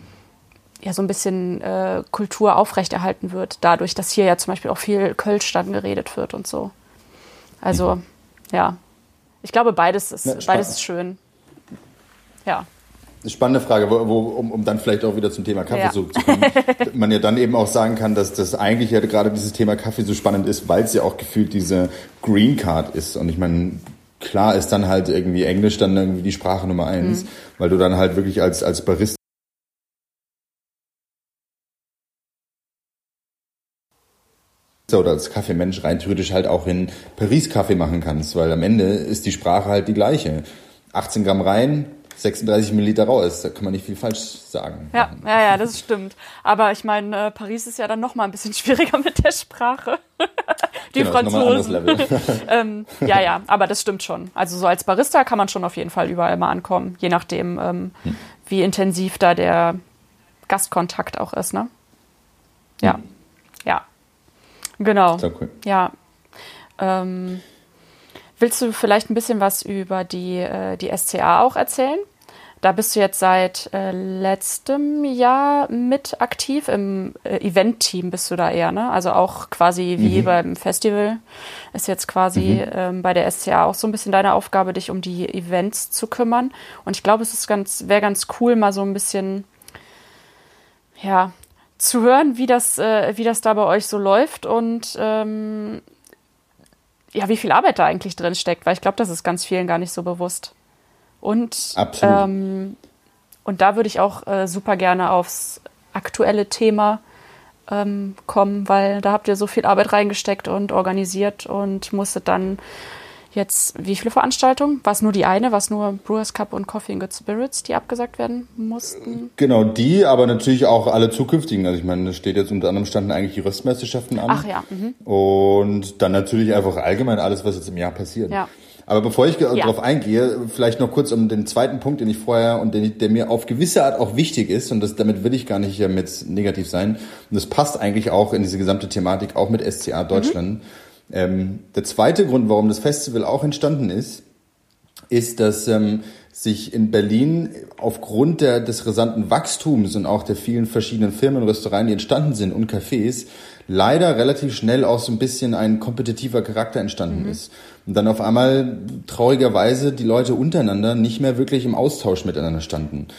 ja so ein bisschen äh, Kultur aufrechterhalten wird, dadurch, dass hier ja zum Beispiel auch viel Kölsch dann geredet wird und so. Also, mhm. ja. Ich glaube, beides ist, ja, beides ist schön. Ja. Spannende Frage, wo, wo, um, um dann vielleicht auch wieder zum Thema Kaffee ja. so zu kommen. Man ja dann eben auch sagen kann, dass das eigentlich ja gerade dieses Thema Kaffee so spannend ist, weil es ja auch gefühlt diese Green Card ist. Und ich meine, klar ist dann halt irgendwie Englisch dann irgendwie die Sprache Nummer eins, mhm. weil du dann halt wirklich als, als Barista oder als Kaffeemensch rein theoretisch halt auch in Paris Kaffee machen kannst, weil am Ende ist die Sprache halt die gleiche. achtzehn Gramm rein, sechsunddreißig Milliliter raus, da kann man nicht viel falsch sagen. Ja, ja, ja, das stimmt. Aber ich meine, äh, Paris ist ja dann noch mal ein bisschen schwieriger mit der Sprache. Die genau, Franzosen. Ist noch mal ein anderes Level. ähm, ja, ja, aber das stimmt schon. Also so als Barista kann man schon auf jeden Fall überall mal ankommen, je nachdem, ähm, hm. wie intensiv da der Gastkontakt auch ist, ne? Ja, hm. ja. Genau. Sehr cool. Ja. Ähm, willst du vielleicht ein bisschen was über die, äh, die S C A auch erzählen? Da bist du jetzt seit äh, letztem Jahr mit aktiv. Im äh, Event-Team bist du da eher, ne? Also auch quasi wie mhm. beim Festival ist jetzt quasi mhm. ähm, bei der S C A auch so ein bisschen deine Aufgabe, dich um die Events zu kümmern. Und ich glaube, es ist ganz, wäre ganz cool, mal so ein bisschen, ja, zu hören, wie das, äh, wie das da bei euch so läuft und ähm, ja, wie viel Arbeit da eigentlich drin steckt, weil ich glaube, das ist ganz vielen gar nicht so bewusst. Und, ähm, und da würde ich auch äh, super gerne aufs aktuelle Thema ähm, kommen, weil da habt ihr so viel Arbeit reingesteckt und organisiert und musstet dann jetzt, wie viele Veranstaltungen? War es nur die eine? War es nur Brewers Cup und Coffee and Good Spirits, die abgesagt werden mussten? Genau, die, aber natürlich auch alle zukünftigen. Also ich meine, da steht jetzt unter anderem standen eigentlich die Röstmeisterschaften an. Ach ja. Mhm. Und dann natürlich einfach allgemein alles, was jetzt im Jahr passiert. Ja. Aber bevor ich ja. darauf eingehe, vielleicht noch kurz um den zweiten Punkt, den ich vorher und den, der mir auf gewisse Art auch wichtig ist, und das, damit will ich gar nicht mit negativ sein. Und das passt eigentlich auch in diese gesamte Thematik, auch mit S C A Deutschland. Mhm. Ähm, der zweite Grund, warum das Festival auch entstanden ist, ist, dass ähm, sich in Berlin aufgrund der, des rasanten Wachstums und auch der vielen verschiedenen Firmen und Röstereien, die entstanden sind und Cafés, leider relativ schnell auch so ein bisschen ein kompetitiver Charakter entstanden mhm. ist. Und dann auf einmal traurigerweise die Leute untereinander nicht mehr wirklich im Austausch miteinander standen.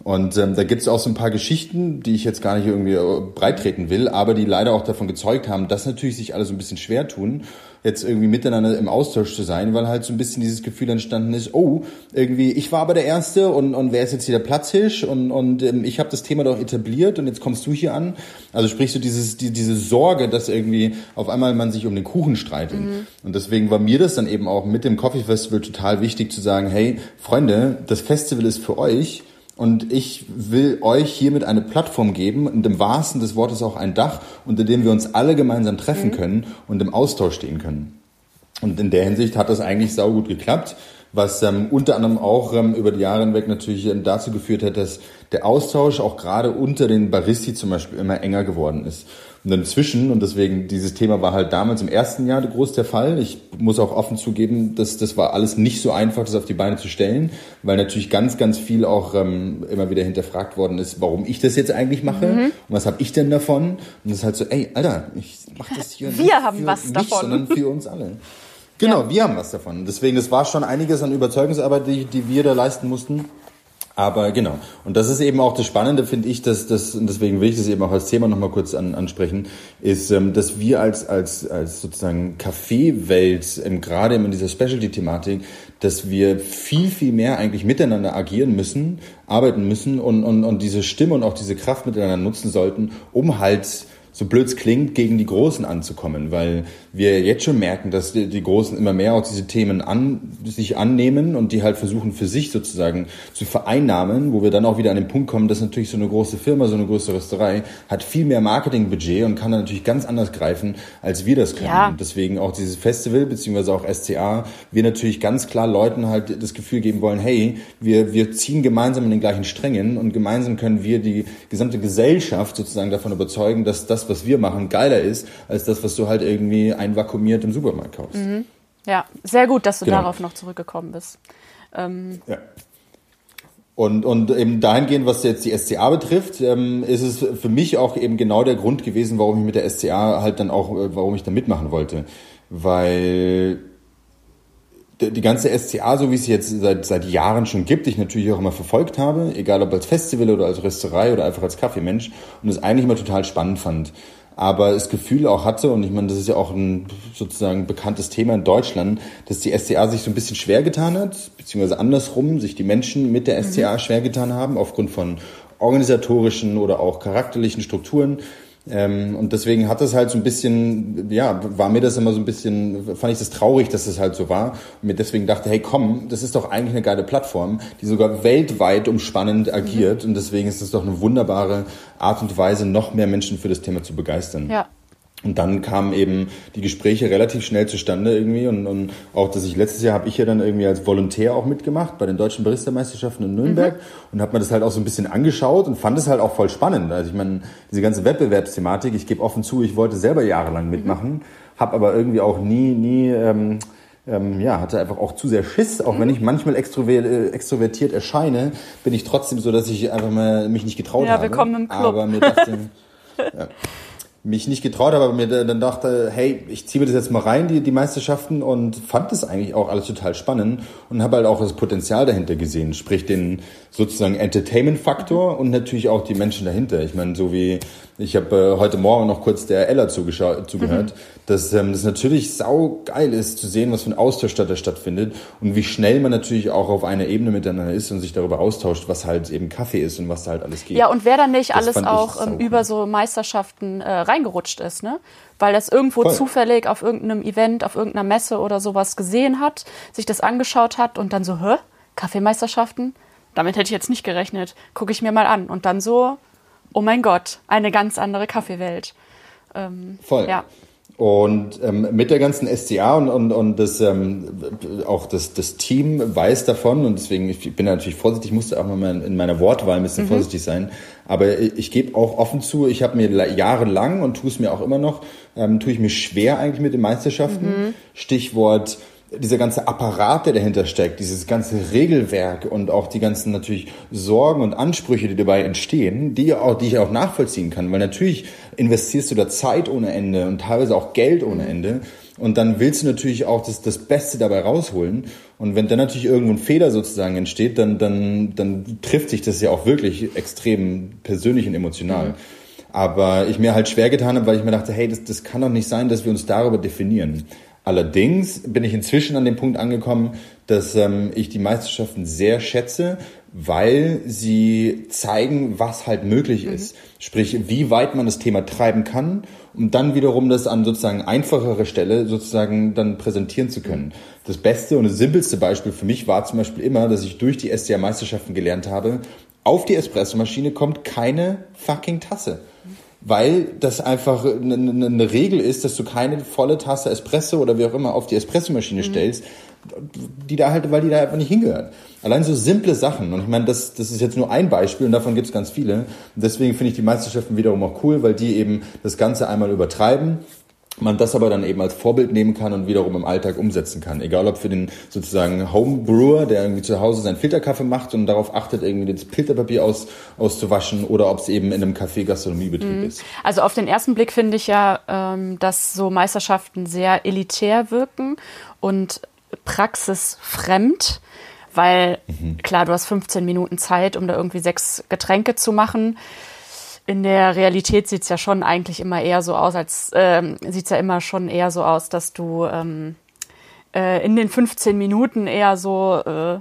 Und ähm, da gibt es auch so ein paar Geschichten, die ich jetzt gar nicht irgendwie breittreten will, aber die leider auch davon gezeugt haben, dass natürlich sich alle so ein bisschen schwer tun, jetzt irgendwie miteinander im Austausch zu sein, weil halt so ein bisschen dieses Gefühl entstanden ist, oh, irgendwie, ich war aber der Erste und und wer ist jetzt hier der Platzhirsch und und ähm, ich habe das Thema doch etabliert und jetzt kommst du hier an. Also sprich so dieses die, diese Sorge, dass irgendwie auf einmal man sich um den Kuchen streitet. Mhm. Und deswegen war mir das dann eben auch mit dem Coffee Festival total wichtig zu sagen, hey, Freunde, das Festival ist für euch. Und ich will euch hiermit eine Plattform geben und im wahrsten des Wortes auch ein Dach, unter dem wir uns alle gemeinsam treffen mhm. können und im Austausch stehen können. Und in der Hinsicht hat das eigentlich saugut geklappt, was ähm, unter anderem auch ähm, über die Jahre hinweg natürlich ähm, dazu geführt hat, dass der Austausch auch gerade unter den Baristi zum Beispiel immer enger geworden ist. Und inzwischen, und deswegen, dieses Thema war halt damals im ersten Jahr groß der Fall. Ich muss auch offen zugeben, dass das war alles nicht so einfach, das auf die Beine zu stellen, weil natürlich ganz, ganz viel auch ähm, immer wieder hinterfragt worden ist, warum ich das jetzt eigentlich mache mhm. und was habe ich denn davon? Und das ist halt so, ey, Alter, ich mache das hier wir nicht haben für was mich, davon. sondern für uns alle. Genau, ja. Wir haben was davon. Deswegen, das war schon einiges an Überzeugungsarbeit, die, die wir da leisten mussten. Aber genau, und das ist eben auch das Spannende, finde ich, dass das, und deswegen will ich das eben auch als Thema nochmal kurz an, ansprechen, ist, ähm, dass wir als als als sozusagen Kaffeewelt, ähm, gerade in dieser Specialty-Thematik, dass wir viel, viel mehr eigentlich miteinander agieren müssen, arbeiten müssen und, und, und diese Stimme und auch diese Kraft miteinander nutzen sollten, um halt, so blöd es klingt, gegen die Großen anzukommen, weil wir jetzt schon merken, dass die, die Großen immer mehr auch diese Themen an, sich annehmen und die halt versuchen für sich sozusagen zu vereinnahmen, wo wir dann auch wieder an den Punkt kommen, dass natürlich so eine große Firma, so eine große Rösterei hat viel mehr Marketingbudget und kann dann natürlich ganz anders greifen, als wir das können. Ja. Und deswegen auch dieses Festival, beziehungsweise auch S C A, wir natürlich ganz klar Leuten halt das Gefühl geben wollen, hey, wir, wir ziehen gemeinsam in den gleichen Strängen und gemeinsam können wir die gesamte Gesellschaft sozusagen davon überzeugen, dass das, was wir machen, geiler ist, als das, was du halt irgendwie einvakuumiert im Supermarkt kaufst. Mhm. Ja, sehr gut, dass du genau. darauf noch zurückgekommen bist. Ähm ja. Und, und eben dahingehend, was jetzt die S C A betrifft, ähm, ist es für mich auch eben genau der Grund gewesen, warum ich mit der S C A halt dann auch, warum ich da mitmachen wollte. Weil die ganze S C A, so wie es jetzt seit, seit Jahren schon gibt, ich natürlich auch immer verfolgt habe, egal ob als Festival oder als Rösterei oder einfach als Kaffeemensch, und es eigentlich immer total spannend fand. Aber das Gefühl auch hatte, und ich meine, das ist ja auch ein sozusagen bekanntes Thema in Deutschland, dass die S C A sich so ein bisschen schwer getan hat, beziehungsweise andersrum, sich die Menschen mit der S C A mhm. schwer getan haben, aufgrund von organisatorischen oder auch charakterlichen Strukturen. Ähm, und deswegen hat das halt so ein bisschen, ja, war mir das immer so ein bisschen, fand ich das traurig, dass das halt so war. Und mir deswegen dachte, hey komm, das ist doch eigentlich eine geile Plattform, die sogar weltweit umspannend agiert. Mhm. Und deswegen ist es doch eine wunderbare Art und Weise, noch mehr Menschen für das Thema zu begeistern. Ja. Und dann kamen eben die Gespräche relativ schnell zustande irgendwie und, und auch, dass ich letztes Jahr habe ich ja dann irgendwie als Volontär auch mitgemacht bei den deutschen Barista-Meisterschaften in Nürnberg mhm. und habe mir das halt auch so ein bisschen angeschaut und fand es halt auch voll spannend. Also ich meine, diese ganze Wettbewerbsthematik, ich gebe offen zu, ich wollte selber jahrelang mitmachen, mhm. habe aber irgendwie auch nie, nie, ähm, ähm, ja, hatte einfach auch zu sehr Schiss. Auch mhm. wenn ich manchmal extrover- äh, extrovertiert erscheine, bin ich trotzdem so, dass ich einfach mal mich nicht getraut ja, habe. Ja, willkommen im Club. Aber mir dachte, ja. mich nicht getraut habe, aber mir dann dachte, hey, ich ziehe mir das jetzt mal rein, die, die Meisterschaften, und fand das eigentlich auch alles total spannend und habe halt auch das Potenzial dahinter gesehen, sprich den sozusagen Entertainment-Faktor und natürlich auch die Menschen dahinter. Ich meine, so wie, ich habe äh, heute Morgen noch kurz der Ella zugeschaut, zugehört, mhm. dass ähm, das natürlich sau geil ist zu sehen, was für ein Austausch da stattfindet und wie schnell man natürlich auch auf einer Ebene miteinander ist und sich darüber austauscht, was halt eben Kaffee ist und was da halt alles geht. Ja, und wer dann nicht das alles auch ähm, über so Meisterschaften äh, reingerutscht ist, ne? Weil das irgendwo Voll. zufällig auf irgendeinem Event, auf irgendeiner Messe oder sowas gesehen hat, sich das angeschaut hat und dann so, hä? Kaffeemeisterschaften? Damit hätte ich jetzt nicht gerechnet. Gucke ich mir mal an. Und dann so, oh mein Gott, eine ganz andere Kaffeewelt. Ähm, Voll. Ja. Und ähm, mit der ganzen S C A und, und, und das, ähm, auch das, das Team weiß davon, und deswegen, ich bin natürlich vorsichtig, ich musste auch mal in meiner Wortwahl ein bisschen mhm. vorsichtig sein, aber ich, ich gebe auch offen zu, ich habe mir jahrelang und tue es mir auch immer noch, ähm, tue ich mir schwer eigentlich mit den Meisterschaften. Mhm. Stichwort dieser ganze Apparat, der dahinter steckt, dieses ganze Regelwerk und auch die ganzen natürlich Sorgen und Ansprüche, die dabei entstehen, die, auch, die ich auch nachvollziehen kann, weil natürlich investierst du da Zeit ohne Ende und teilweise auch Geld ohne Ende. und dann willst du natürlich auch das, das Beste dabei rausholen. Und wenn dann natürlich irgendwo ein Fehler sozusagen entsteht, dann, dann, dann trifft sich das ja auch wirklich extrem persönlich und emotional. Mhm. Aber ich mir halt schwer getan habe, weil ich mir dachte, hey, das, das kann doch nicht sein, dass wir uns darüber definieren. Allerdings bin ich inzwischen an dem Punkt angekommen, dass ähm, ich die Meisterschaften sehr schätze, weil sie zeigen, was halt möglich mhm. ist. Sprich, wie weit man das Thema treiben kann, um dann wiederum das an sozusagen einfachere Stelle sozusagen dann präsentieren zu können. Das beste und das simpelste Beispiel für mich war zum Beispiel immer, dass ich durch die S C A-Meisterschaften gelernt habe, auf die Espressomaschine kommt keine fucking Tasse. Weil das einfach eine, eine Regel ist, dass du keine volle Tasse Espresso oder wie auch immer auf die Espressomaschine mhm. stellst, die da halt, weil die da einfach nicht hingehört. Allein so simple Sachen. Und ich meine, das, das ist jetzt nur ein Beispiel und davon gibt es ganz viele. Und deswegen finde ich die Meisterschaften wiederum auch cool, weil die eben das Ganze einmal übertreiben. Man das aber dann eben als Vorbild nehmen kann und wiederum im Alltag umsetzen kann. Egal ob für den sozusagen Homebrewer, der irgendwie zu Hause seinen Filterkaffee macht und darauf achtet, irgendwie das Filterpapier aus, auszuwaschen, oder ob es eben in einem Café-Gastronomiebetrieb mhm. ist. Also auf den ersten Blick finde ich ja, ähm, dass so Meisterschaften sehr elitär wirken und praxisfremd, weil mhm. klar, du hast fünfzehn Minuten Zeit, um da irgendwie sechs Getränke zu machen. In der Realität sieht's ja schon eigentlich immer eher so aus, als ähm, sieht's ja immer schon eher so aus, dass du ähm, äh, in den fünfzehn Minuten eher so äh,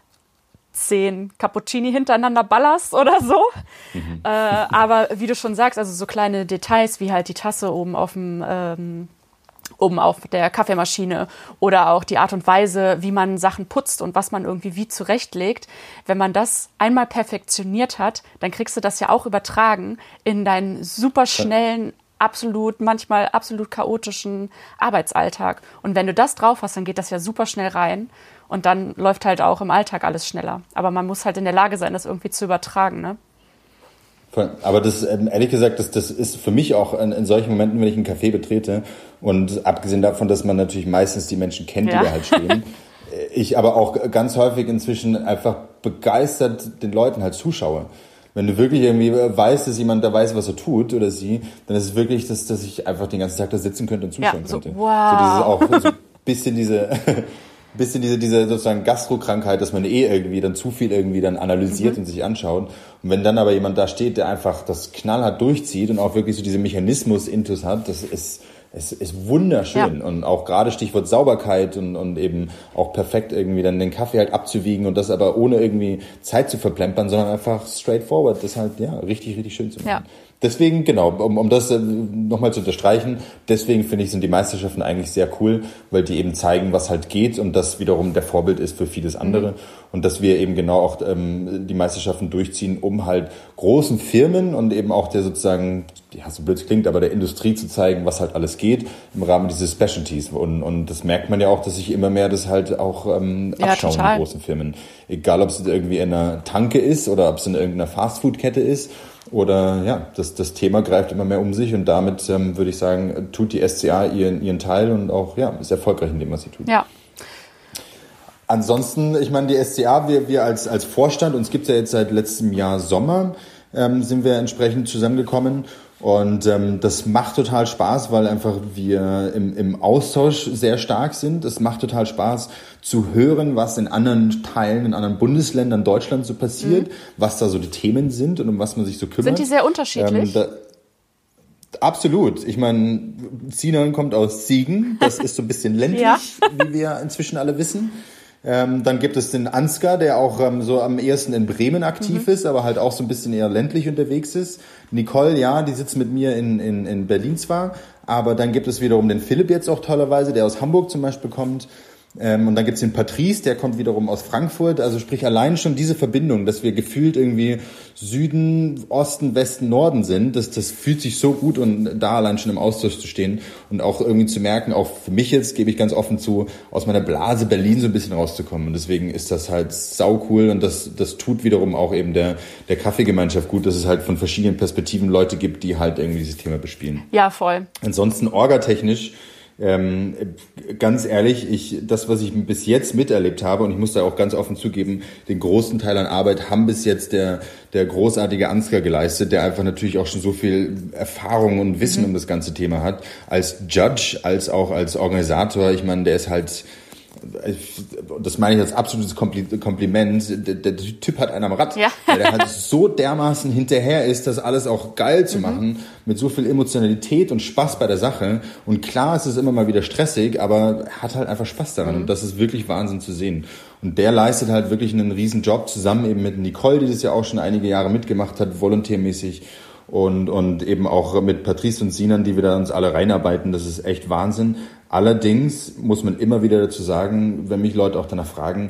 zehn Cappuccini hintereinander ballerst oder so. Mhm. Äh, aber wie du schon sagst, also so kleine Details wie halt die Tasse oben auf dem ähm, oben auf der Kaffeemaschine oder auch die Art und Weise, wie man Sachen putzt und was man irgendwie wie zurechtlegt. Wenn man das einmal perfektioniert hat, dann kriegst du das ja auch übertragen in deinen super schnellen, absolut, manchmal absolut chaotischen Arbeitsalltag. Und wenn du das drauf hast, dann geht das ja super schnell rein und dann läuft halt auch im Alltag alles schneller. Aber man muss halt in der Lage sein, das irgendwie zu übertragen, ne? Aber das, ehrlich gesagt, das, das ist für mich auch in, in solchen Momenten, wenn ich einen Café betrete, und abgesehen davon, dass man natürlich meistens die Menschen kennt, ja. die da halt stehen, ich aber auch ganz häufig inzwischen einfach begeistert den Leuten halt zuschaue. Wenn du wirklich irgendwie weißt, dass jemand da weiß, was er tut oder sie, dann ist es wirklich, dass, dass ich einfach den ganzen Tag da sitzen könnte und zuschauen ja, so, könnte. Wow. So dieses auch so ein bisschen diese... bisschen diese, diese sozusagen Gastro-Krankheit, dass man eh irgendwie dann zu viel irgendwie dann analysiert mhm. und sich anschaut. Und wenn dann aber jemand da steht, der einfach das knallhart durchzieht und auch wirklich so diese Mechanismus-Intus hat, das ist, es ist wunderschön. Ja. Und auch gerade Stichwort Sauberkeit und, und eben auch perfekt irgendwie dann den Kaffee halt abzuwiegen und das aber ohne irgendwie Zeit zu verplempern, sondern einfach straightforward, das halt, ja, richtig, richtig schön zu machen. Ja. Deswegen, genau, um, um das nochmal zu unterstreichen, deswegen finde ich, sind die Meisterschaften eigentlich sehr cool, weil die eben zeigen, was halt geht und das wiederum der Vorbild ist für vieles andere. Mhm. Und dass wir eben genau auch ähm, die Meisterschaften durchziehen, um halt großen Firmen und eben auch der sozusagen, ja, so blöd klingt, aber der Industrie zu zeigen, was halt alles geht im Rahmen dieses Specialties. Und, und das merkt man ja auch, dass sich immer mehr das halt auch ähm, ja, abschauen, total. Die großen Firmen. Egal, ob es irgendwie in einer Tanke ist oder ob es in irgendeiner Fastfood-Kette ist. Oder ja, das, das Thema greift immer mehr um sich und damit ähm, würde ich sagen, tut die S C A ihren, ihren Teil und auch ja, ist erfolgreich in dem, was sie tut. Ja. Ansonsten, ich meine, die S C A, wir, wir als, als Vorstand, uns gibt's ja jetzt seit letztem Jahr Sommer, ähm, sind wir entsprechend zusammengekommen. Und ähm, das macht total Spaß, weil einfach wir im, im Austausch sehr stark sind. Es macht total Spaß zu hören, was in anderen Teilen, in anderen Bundesländern Deutschlands so passiert, mhm. was da so die Themen sind und um was man sich so kümmert. Sind die sehr unterschiedlich? Ähm, da, absolut. Ich meine, Sinan kommt aus Siegen. Das ist so ein bisschen ländlich, ja. wie wir inzwischen alle wissen. Ähm, dann gibt es den Ansgar, der auch ähm, so am ehesten in Bremen aktiv mhm. ist, aber halt auch so ein bisschen eher ländlich unterwegs ist. Nicole, ja, die sitzt mit mir in, in, in Berlin zwar, aber dann gibt es wiederum den Philipp jetzt auch tollerweise, der aus Hamburg zum Beispiel kommt. Ähm, und dann gibt's den Patrice, der kommt wiederum aus Frankfurt. Also sprich allein schon diese Verbindung, dass wir gefühlt irgendwie Süden, Osten, Westen, Norden sind, das, das fühlt sich so gut und da allein schon im Austausch zu stehen und auch irgendwie zu merken, auch für mich jetzt, gebe ich ganz offen zu, aus meiner Blase Berlin so ein bisschen rauszukommen. Und deswegen ist das halt sau cool und das, das tut wiederum auch eben der, der Kaffeegemeinschaft gut, dass es halt von verschiedenen Perspektiven Leute gibt, die halt irgendwie dieses Thema bespielen. Ja, voll. Ansonsten orgatechnisch Ähm, ganz ehrlich, ich, das, was ich bis jetzt miterlebt habe, und ich muss da auch ganz offen zugeben, den großen Teil an Arbeit haben bis jetzt der, der großartige Ansgar geleistet, der einfach natürlich auch schon so viel Erfahrung und Wissen mhm. um das ganze Thema hat, als Judge, als auch als Organisator. Ich meine, der ist halt, das meine ich als absolutes Kompliment, der, der Typ hat einen am Rad, ja. weil der halt so dermaßen hinterher ist, das alles auch geil zu mhm. machen, mit so viel Emotionalität und Spaß bei der Sache. Und klar, es ist immer mal wieder stressig, aber er hat halt einfach Spaß daran mhm. und das ist wirklich Wahnsinn zu sehen. Und der leistet halt wirklich einen riesen Job, zusammen eben mit Nicole, die das ja auch schon einige Jahre mitgemacht hat, volontärmäßig. Und, und eben auch mit Patrice und Sinan, die wir da uns alle reinarbeiten. Das ist echt Wahnsinn. Allerdings muss man immer wieder dazu sagen, wenn mich Leute auch danach fragen,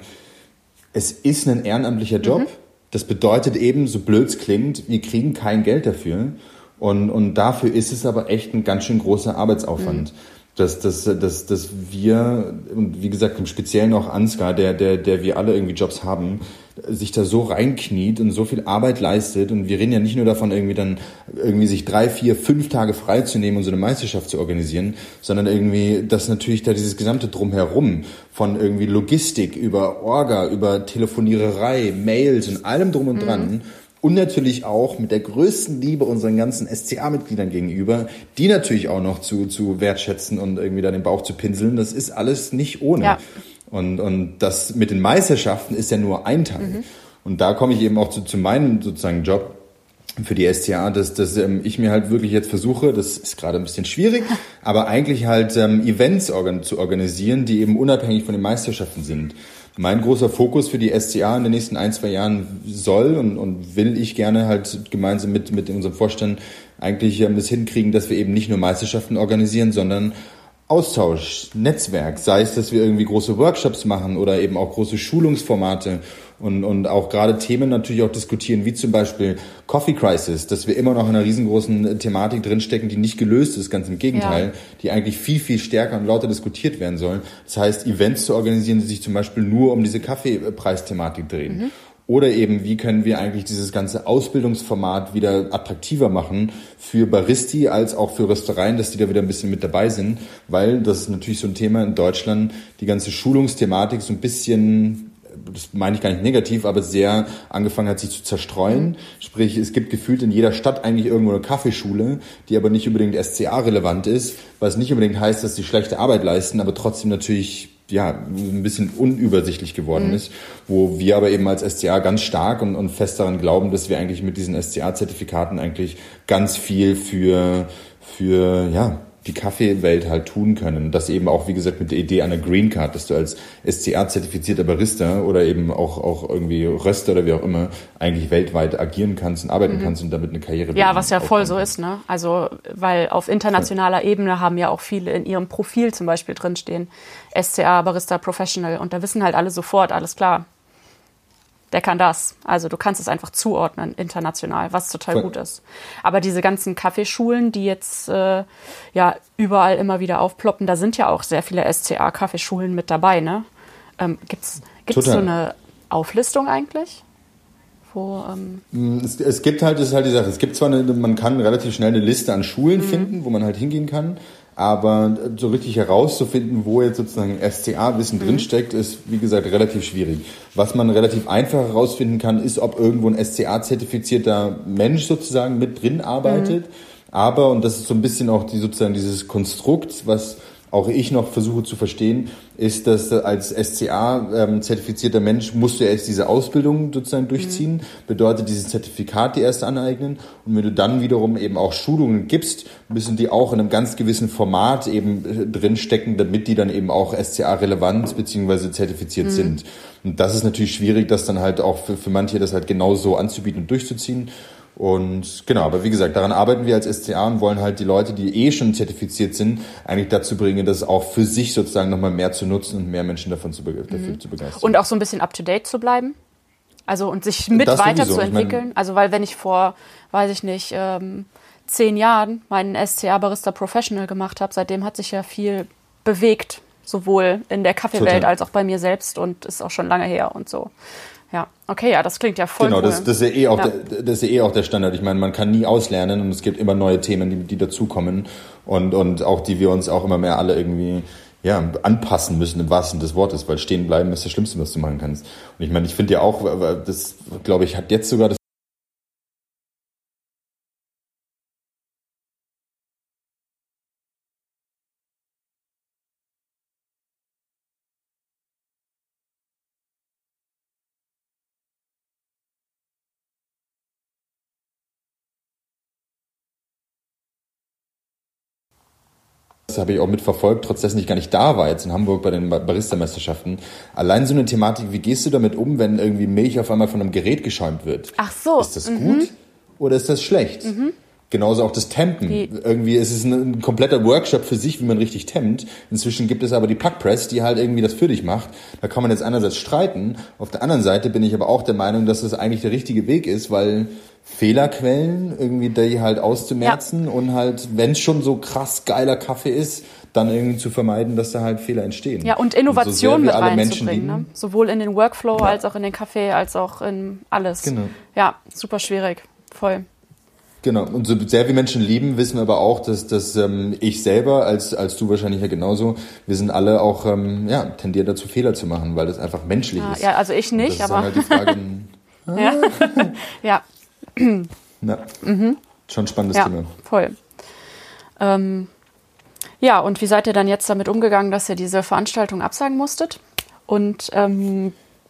es ist ein ehrenamtlicher Job. Mhm. Das bedeutet eben, so blöd es klingt, wir kriegen kein Geld dafür. Und, und dafür ist es aber echt ein ganz schön großer Arbeitsaufwand. Mhm. Dass, dass, dass, dass wir, und wie gesagt, im Speziellen auch Ansgar, der, der, der wir alle irgendwie Jobs haben, sich da so reinkniet und so viel Arbeit leistet. Und wir reden ja nicht nur davon, irgendwie dann irgendwie sich drei, vier, fünf Tage freizunehmen und so eine Meisterschaft zu organisieren, sondern irgendwie, dass natürlich da dieses gesamte Drumherum von irgendwie Logistik über Orga, über Telefoniererei, Mails und allem drum und dran, mhm. und natürlich auch mit der größten Liebe unseren ganzen S C A-Mitgliedern gegenüber, die natürlich auch noch zu, zu wertschätzen und irgendwie da den Bauch zu pinseln. Das ist alles nicht ohne. Ja. Und, und das mit den Meisterschaften ist ja nur ein Teil. Mhm. Und da komme ich eben auch zu, zu meinem sozusagen Job für die S C A, dass, dass ähm, ich mir halt wirklich jetzt versuche, das ist gerade ein bisschen schwierig, aber eigentlich halt ähm, Events organ- zu organisieren, die eben unabhängig von den Meisterschaften sind. Mein großer Fokus für die S C A in den nächsten ein, zwei Jahren soll und, und will ich gerne halt gemeinsam mit, mit unserem Vorstand eigentlich ähm, das hinkriegen, dass wir eben nicht nur Meisterschaften organisieren, sondern Austausch, Netzwerk, sei es, dass wir irgendwie große Workshops machen oder eben auch große Schulungsformate und, und auch gerade Themen natürlich auch diskutieren, wie zum Beispiel Coffee Crisis, dass wir immer noch in einer riesengroßen Thematik drinstecken, die nicht gelöst ist, ganz im Gegenteil, ja. die eigentlich viel, viel stärker und lauter diskutiert werden sollen. Das heißt, Events zu organisieren, die sich zum Beispiel nur um diese Kaffeepreisthematik drehen. Mhm. Oder eben, wie können wir eigentlich dieses ganze Ausbildungsformat wieder attraktiver machen für Baristi als auch für Röstereien, dass die da wieder ein bisschen mit dabei sind, weil das ist natürlich so ein Thema in Deutschland, die ganze Schulungsthematik so ein bisschen, das meine ich gar nicht negativ, aber sehr angefangen hat, sich zu zerstreuen. Mhm. Sprich, es gibt gefühlt in jeder Stadt eigentlich irgendwo eine Kaffeeschule, die aber nicht unbedingt S C A-relevant ist, was nicht unbedingt heißt, dass sie schlechte Arbeit leisten, aber trotzdem natürlich ja, ein bisschen unübersichtlich geworden mhm. ist, wo wir aber eben als S C A ganz stark und, und fest daran glauben, dass wir eigentlich mit diesen S C A-Zertifikaten eigentlich ganz viel für, für, ja, die Kaffeewelt halt tun können. Das eben auch, wie gesagt, mit der Idee einer Green Card, dass du als S C A-zertifizierter Barista oder eben auch, auch irgendwie Röster oder wie auch immer eigentlich weltweit agieren kannst und arbeiten mhm. kannst und damit eine Karriere Ja, was ja voll so ist, ne? Also, weil auf internationaler ja. Ebene haben ja auch viele in ihrem Profil zum Beispiel drinstehen, S C A, Barista Professional, und da wissen halt alle sofort, alles klar, der kann das. Also du kannst es einfach zuordnen, international, was total Voll. Gut ist. Aber diese ganzen Kaffeeschulen, die jetzt äh, ja überall immer wieder aufploppen, da sind ja auch sehr viele S C A-Kaffeeschulen mit dabei, ne? Ähm, gibt's gibt's so eine Auflistung eigentlich? Wo, ähm es, es gibt halt, das ist halt die Sache, es gibt zwar eine, man kann relativ schnell eine Liste an Schulen mhm. finden, wo man halt hingehen kann, aber so richtig herauszufinden, wo jetzt sozusagen S C A-Wissen mhm. drinsteckt, ist, wie gesagt, relativ schwierig. Was man relativ einfach herausfinden kann, ist, ob irgendwo ein S C A-zertifizierter Mensch sozusagen mit drin arbeitet. Mhm. Aber, und das ist so ein bisschen auch die, sozusagen dieses Konstrukt, was auch ich noch versuche zu verstehen, ist, dass als S C A-zertifizierter Mensch musst du erst diese Ausbildung sozusagen durchziehen, mhm. bedeutet dieses Zertifikat dir erst aneignen, und wenn du dann wiederum eben auch Schulungen gibst, müssen die auch in einem ganz gewissen Format eben drinstecken, damit die dann eben auch S C A-relevant bzw. zertifiziert mhm. sind. Und das ist natürlich schwierig, das dann halt auch für, für manche das halt genau so anzubieten und durchzuziehen. Und genau, aber wie gesagt, daran arbeiten wir als S C A und wollen halt die Leute, die eh schon zertifiziert sind, eigentlich dazu bringen, das auch für sich sozusagen nochmal mehr zu nutzen und mehr Menschen davon zu, be- dafür mhm. zu begeistern. Und auch so ein bisschen up-to-date zu bleiben? Also und sich mit das weiterzuentwickeln? Ich mein, also weil wenn ich vor, weiß ich nicht, ähm, zehn Jahren meinen S C A Barista Professional gemacht habe, seitdem hat sich ja viel bewegt, sowohl in der Kaffeewelt total. Als auch bei mir selbst, und ist auch schon lange her und so. Ja, okay, ja, das klingt ja voll Genau, cool. das, das, ist ja eh auch ja. der, das ist ja eh auch der Standard. Ich meine, man kann nie auslernen und es gibt immer neue Themen, die, die dazukommen und, und auch die wir uns auch immer mehr alle irgendwie ja, anpassen müssen im wahrsten Sinne des Wortes, weil stehen bleiben ist das Schlimmste, was du machen kannst. Und ich meine, ich finde ja auch, das, glaube ich, hat jetzt sogar das Das habe ich auch mitverfolgt, trotz dessen ich gar nicht da war jetzt in Hamburg bei den Barista-Meisterschaften. Allein so eine Thematik, wie gehst du damit um, wenn irgendwie Milch auf einmal von einem Gerät geschäumt wird? Ach so. Ist das mhm. gut oder ist das schlecht? Mhm. Genauso auch das Tempen. Wie? Irgendwie ist es ein, ein kompletter Workshop für sich, wie man richtig tempt. Inzwischen gibt es aber die Puckpress, die halt irgendwie das für dich macht. Da kann man jetzt einerseits streiten. Auf der anderen Seite bin ich aber auch der Meinung, dass das eigentlich der richtige Weg ist, weil Fehlerquellen irgendwie die halt auszumerzen ja. und halt, wenn es schon so krass geiler Kaffee ist, dann irgendwie zu vermeiden, dass da halt Fehler entstehen. Ja, und Innovation und so mit reinzubringen. Ne? Sowohl in den Workflow ja. als auch in den Kaffee, als auch in alles. Genau. Ja, super schwierig. Voll. Genau. Und so sehr wir Menschen lieben, wissen wir aber auch, dass, dass ähm, ich selber, als, als du wahrscheinlich ja genauso, wir sind alle auch, ähm, ja, tendiert dazu, Fehler zu machen, weil das einfach menschlich ja, ist. Ja, also ich nicht, das aber... Ist dann halt die Frage, ja. ja. Na, mhm. Schon ein spannendes ja, Thema. Voll. Ähm, ja, und wie seid ihr dann jetzt damit umgegangen, dass ihr diese Veranstaltung absagen musstet? Und ähm,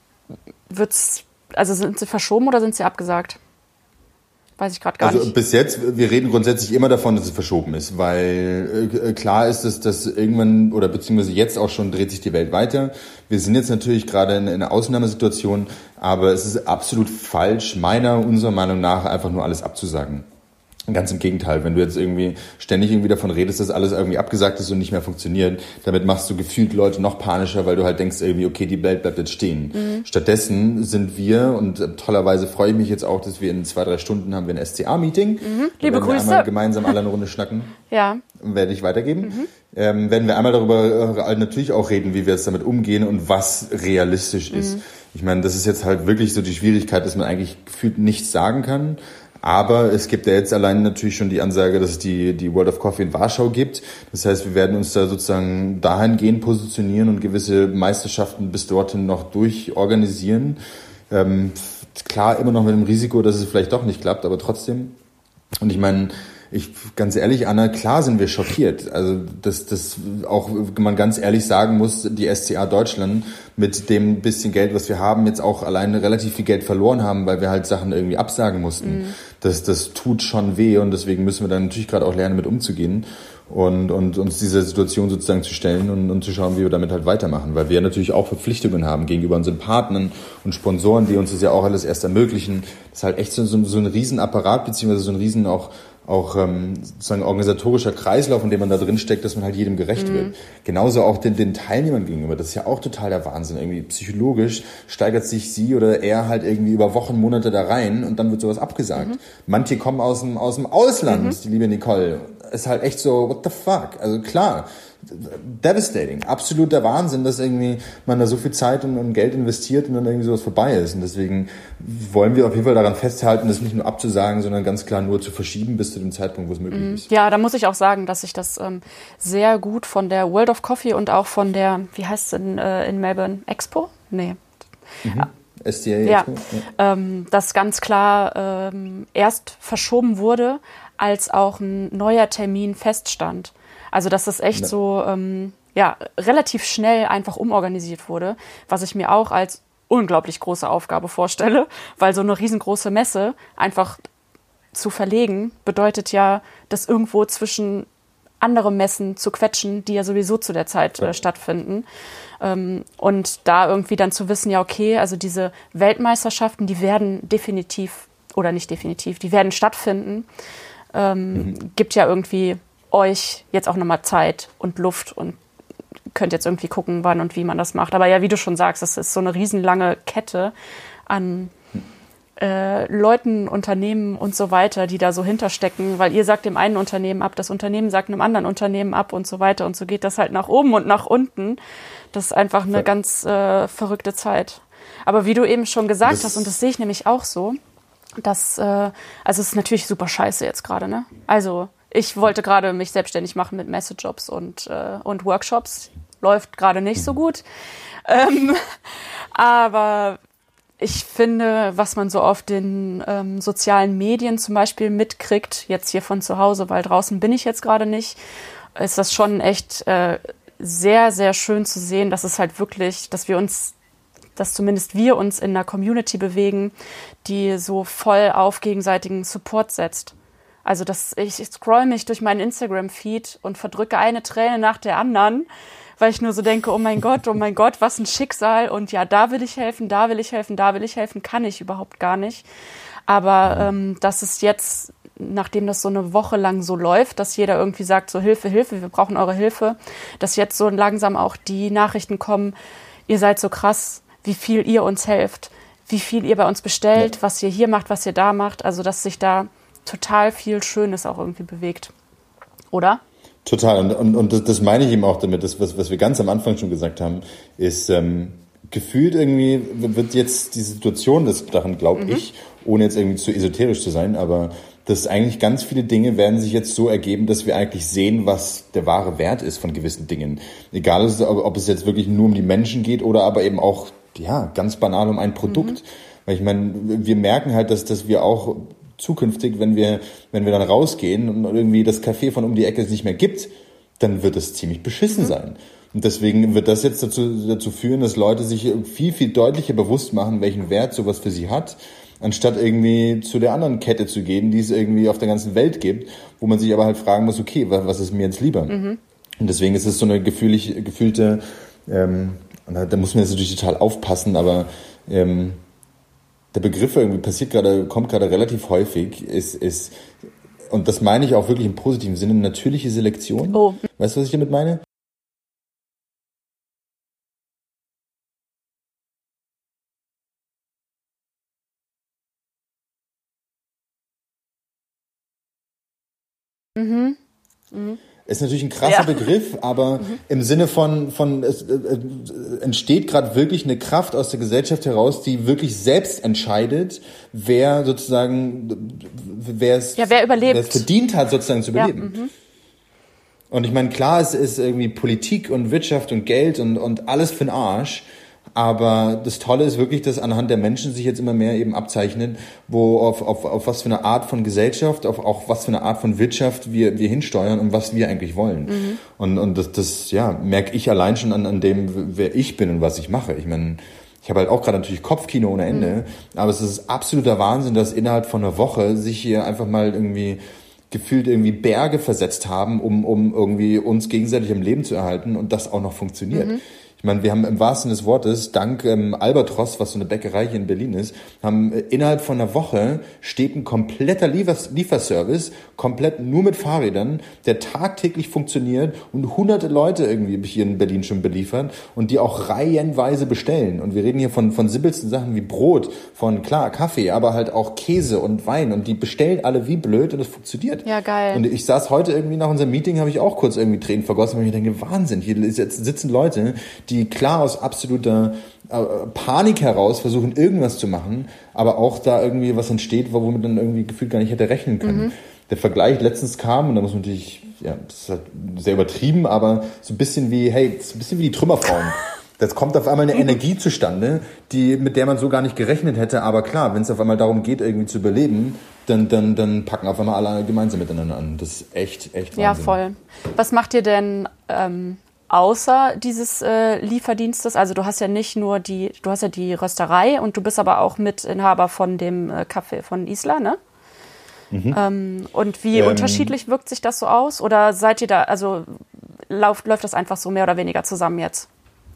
wird's, also sind sie verschoben oder sind sie abgesagt? Weiß ich gerade gar also nicht. Also bis jetzt, wir reden grundsätzlich immer davon, dass es verschoben ist, weil äh, klar ist es, dass irgendwann oder beziehungsweise jetzt auch schon dreht sich die Welt weiter. Wir sind jetzt natürlich gerade in, in einer Ausnahmesituation, aber es ist absolut falsch, meiner, unserer Meinung nach, einfach nur alles abzusagen. Ganz im Gegenteil, wenn du jetzt irgendwie ständig irgendwie davon redest, dass alles irgendwie abgesagt ist und nicht mehr funktioniert, damit machst du gefühlt Leute noch panischer, weil du halt denkst irgendwie, okay, die Welt bleibt jetzt stehen. Mhm. Stattdessen sind wir, und äh, tollerweise freue ich mich jetzt auch, dass wir in zwei, drei Stunden haben wir ein S C A-Meeting. Mhm. Liebe Grüße. Wir Grüße. einmal gemeinsam alle eine Runde schnacken. Ja. Werde ich weitergeben. Mhm. Ähm, werden wir einmal darüber äh, natürlich auch reden, wie wir jetzt damit umgehen und was realistisch mhm. ist. Ich meine, das ist jetzt halt wirklich so die Schwierigkeit, dass man eigentlich gefühlt nichts sagen kann. Aber es gibt ja jetzt allein natürlich schon die Ansage, dass es die, die World of Coffee in Warschau gibt. Das heißt, wir werden uns da sozusagen dahingehend positionieren und gewisse Meisterschaften bis dorthin noch durchorganisieren. Ähm, klar, immer noch mit dem Risiko, dass es vielleicht doch nicht klappt, aber trotzdem. Und ich meine, ich, ganz ehrlich, Anna, klar sind wir schockiert. Also, dass das auch man ganz ehrlich sagen muss, die S C A Deutschland mit dem bisschen Geld, was wir haben, jetzt auch alleine relativ viel Geld verloren haben, weil wir halt Sachen irgendwie absagen mussten. Mhm. Das, das tut schon weh und deswegen müssen wir dann natürlich gerade auch lernen, mit umzugehen und, und uns dieser Situation sozusagen zu stellen und, und zu schauen, wie wir damit halt weitermachen. Weil wir natürlich auch Verpflichtungen haben gegenüber unseren Partnern und Sponsoren, die uns das ja auch alles erst ermöglichen. Das ist halt echt so, so, so ein Riesenapparat, beziehungsweise so ein Riesen auch auch ähm, sozusagen organisatorischer Kreislauf, in dem man da drin steckt, dass man halt jedem gerecht mhm. wird. Genauso auch den, den Teilnehmern gegenüber. Das ist ja auch total der Wahnsinn. Irgendwie psychologisch steigert sich sie oder er halt irgendwie über Wochen, Monate da rein und dann wird sowas abgesagt. Mhm. Manche kommen aus dem, aus dem Ausland, mhm. die liebe Nicole. Ist halt echt so, what the fuck? Also klar, devastating. Absoluter Wahnsinn, dass irgendwie man da so viel Zeit und, und Geld investiert und dann irgendwie sowas vorbei ist. Und deswegen wollen wir auf jeden Fall daran festhalten, das nicht nur abzusagen, sondern ganz klar nur zu verschieben bis zu dem Zeitpunkt, wo es möglich ist. Ja, da muss ich auch sagen, dass ich das ähm, sehr gut von der World of Coffee und auch von der, wie heißt es in, äh, in Melbourne, Expo? Nee. Mhm. S D A ja, Expo? Ja. Ähm, das ganz klar ähm, erst verschoben wurde, als auch ein neuer Termin feststand. Also dass das echt ja. so ähm, ja, relativ schnell einfach umorganisiert wurde, was ich mir auch als unglaublich große Aufgabe vorstelle, weil so eine riesengroße Messe einfach zu verlegen, bedeutet ja, das irgendwo zwischen andere Messen zu quetschen, die ja sowieso zu der Zeit äh, stattfinden. Ähm, und da irgendwie dann zu wissen, ja okay, also diese Weltmeisterschaften, die werden definitiv, oder nicht definitiv, die werden stattfinden, ähm, mhm. gibt ja irgendwie euch jetzt auch nochmal Zeit und Luft und könnt jetzt irgendwie gucken, wann und wie man das macht. Aber ja, wie du schon sagst, das ist so eine riesenlange Kette an äh, Leuten, Unternehmen und so weiter, die da so hinterstecken, weil ihr sagt dem einen Unternehmen ab, das Unternehmen sagt einem anderen Unternehmen ab und so weiter und so geht das halt nach oben und nach unten. Das ist einfach eine ganz äh, verrückte Zeit. Aber wie du eben schon gesagt das hast, und das sehe ich nämlich auch so, dass, äh, also es ist natürlich super scheiße jetzt gerade, ne? Also ich wollte gerade mich selbstständig machen mit Messejobs und, äh, und Workshops. Läuft gerade nicht so gut. Ähm, aber ich finde, was man so auf den ähm, sozialen Medien zum Beispiel mitkriegt, jetzt hier von zu Hause, weil draußen bin ich jetzt gerade nicht, ist das schon echt äh, sehr, sehr schön zu sehen, dass es halt wirklich, dass wir uns, dass zumindest wir uns in einer Community bewegen, die so voll auf gegenseitigen Support setzt. Also das, ich, ich scroll mich durch meinen Instagram-Feed und verdrücke eine Träne nach der anderen, weil ich nur so denke, oh mein Gott, oh mein Gott, was ein Schicksal. Und ja, da will ich helfen, da will ich helfen, da will ich helfen, kann ich überhaupt gar nicht. Aber ähm, dass es jetzt, nachdem das so eine Woche lang so läuft, dass jeder irgendwie sagt, so Hilfe, Hilfe, wir brauchen eure Hilfe, dass jetzt so langsam auch die Nachrichten kommen, ihr seid so krass, wie viel ihr uns helft, wie viel ihr bei uns bestellt, ja. was ihr hier macht, was ihr da macht. Also dass sich da total viel Schönes auch irgendwie bewegt. Oder? Total. Und, und, und das, das meine ich eben auch damit, das, was, was wir ganz am Anfang schon gesagt haben, ist ähm, gefühlt irgendwie wird jetzt die Situation, das daran glaube mhm. ich, ohne jetzt irgendwie zu esoterisch zu sein, aber dass eigentlich ganz viele Dinge werden sich jetzt so ergeben, dass wir eigentlich sehen, was der wahre Wert ist von gewissen Dingen. Egal, ob es jetzt wirklich nur um die Menschen geht oder aber eben auch, ja, ganz banal um ein Produkt. Mhm. Weil ich meine, wir merken halt, dass, dass wir auch zukünftig, wenn wir, wenn wir dann rausgehen und irgendwie das Café von um die Ecke es nicht mehr gibt, dann wird es ziemlich beschissen mhm. sein. Und deswegen wird das jetzt dazu, dazu führen, dass Leute sich viel, viel deutlicher bewusst machen, welchen Wert sowas für sie hat, anstatt irgendwie zu der anderen Kette zu gehen, die es irgendwie auf der ganzen Welt gibt, wo man sich aber halt fragen muss, okay, was ist mir jetzt lieber? Mhm. Und deswegen ist es so eine gefühlig, gefühlte, ähm, da muss man jetzt natürlich total aufpassen, aber ähm, der Begriff irgendwie passiert gerade, kommt gerade relativ häufig, ist, ist, und das meine ich auch wirklich im positiven Sinne, natürliche Selektion. Oh. Weißt du, was ich damit meine? Mhm. Mhm. Ist natürlich ein krasser ja. Begriff, aber mhm. im Sinne von, von es äh, entsteht gerade wirklich eine Kraft aus der Gesellschaft heraus, die wirklich selbst entscheidet, wer sozusagen, wer es, ja, wer überlebt. Wer es verdient hat, sozusagen zu überleben. Ja, mhm. Und ich meine, klar, es ist irgendwie Politik und Wirtschaft und Geld und, und alles für den Arsch. Aber das Tolle ist wirklich, dass anhand der Menschen sich jetzt immer mehr eben abzeichnet, wo auf, auf, auf was für eine Art von Gesellschaft, auf auch was für eine Art von Wirtschaft wir, wir hinsteuern und was wir eigentlich wollen. Mhm. Und, und das, das, ja, merke ich allein schon an, an dem, wer ich bin und was ich mache. Ich meine, ich habe halt auch gerade natürlich Kopfkino ohne Ende, mhm. aber es ist absoluter Wahnsinn, dass innerhalb von einer Woche sich hier einfach mal irgendwie gefühlt irgendwie Berge versetzt haben, um, um irgendwie uns gegenseitig am Leben zu erhalten und das auch noch funktioniert. Mhm. Ich meine, wir haben im wahrsten Sinne des Wortes, dank ähm, Albatros, was so eine Bäckerei hier in Berlin ist, haben äh, innerhalb von einer Woche steht ein kompletter Liefers- Lieferservice, komplett nur mit Fahrrädern, der tagtäglich funktioniert und hunderte Leute irgendwie habe ich hier in Berlin schon beliefert und die auch reihenweise bestellen. Und wir reden hier von, von simpelsten Sachen wie Brot, von klar Kaffee, aber halt auch Käse und Wein und die bestellen alle wie blöd und es funktioniert. Ja, geil. Und ich saß heute irgendwie nach unserem Meeting, habe ich auch kurz irgendwie Tränen vergossen, weil ich denke, Wahnsinn, hier sitzen Leute, die die klar aus absoluter äh, Panik heraus versuchen, irgendwas zu machen, aber auch da irgendwie was entsteht, womit man dann irgendwie gefühlt gar nicht hätte rechnen können. Mhm. Der Vergleich letztens kam, und da muss man natürlich, ja, das ist halt sehr übertrieben, aber so ein bisschen wie, hey, so ein bisschen wie die Trümmerfrauen. Das kommt auf einmal eine Energie zustande, die, mit der man so gar nicht gerechnet hätte, aber klar, wenn es auf einmal darum geht, irgendwie zu überleben, dann, dann, dann packen auf einmal alle gemeinsam miteinander an. Das ist echt, echt Wahnsinn. Ja, voll. Was macht ihr denn, ähm außer dieses äh, Lieferdienstes? Also du hast ja nicht nur die, du hast ja die Rösterei und du bist aber auch Mitinhaber von dem äh, Café von Isla, ne? Mhm. Ähm, und wie ähm, unterschiedlich wirkt sich das so aus? Oder seid ihr da, also läuft, läuft das einfach so mehr oder weniger zusammen jetzt?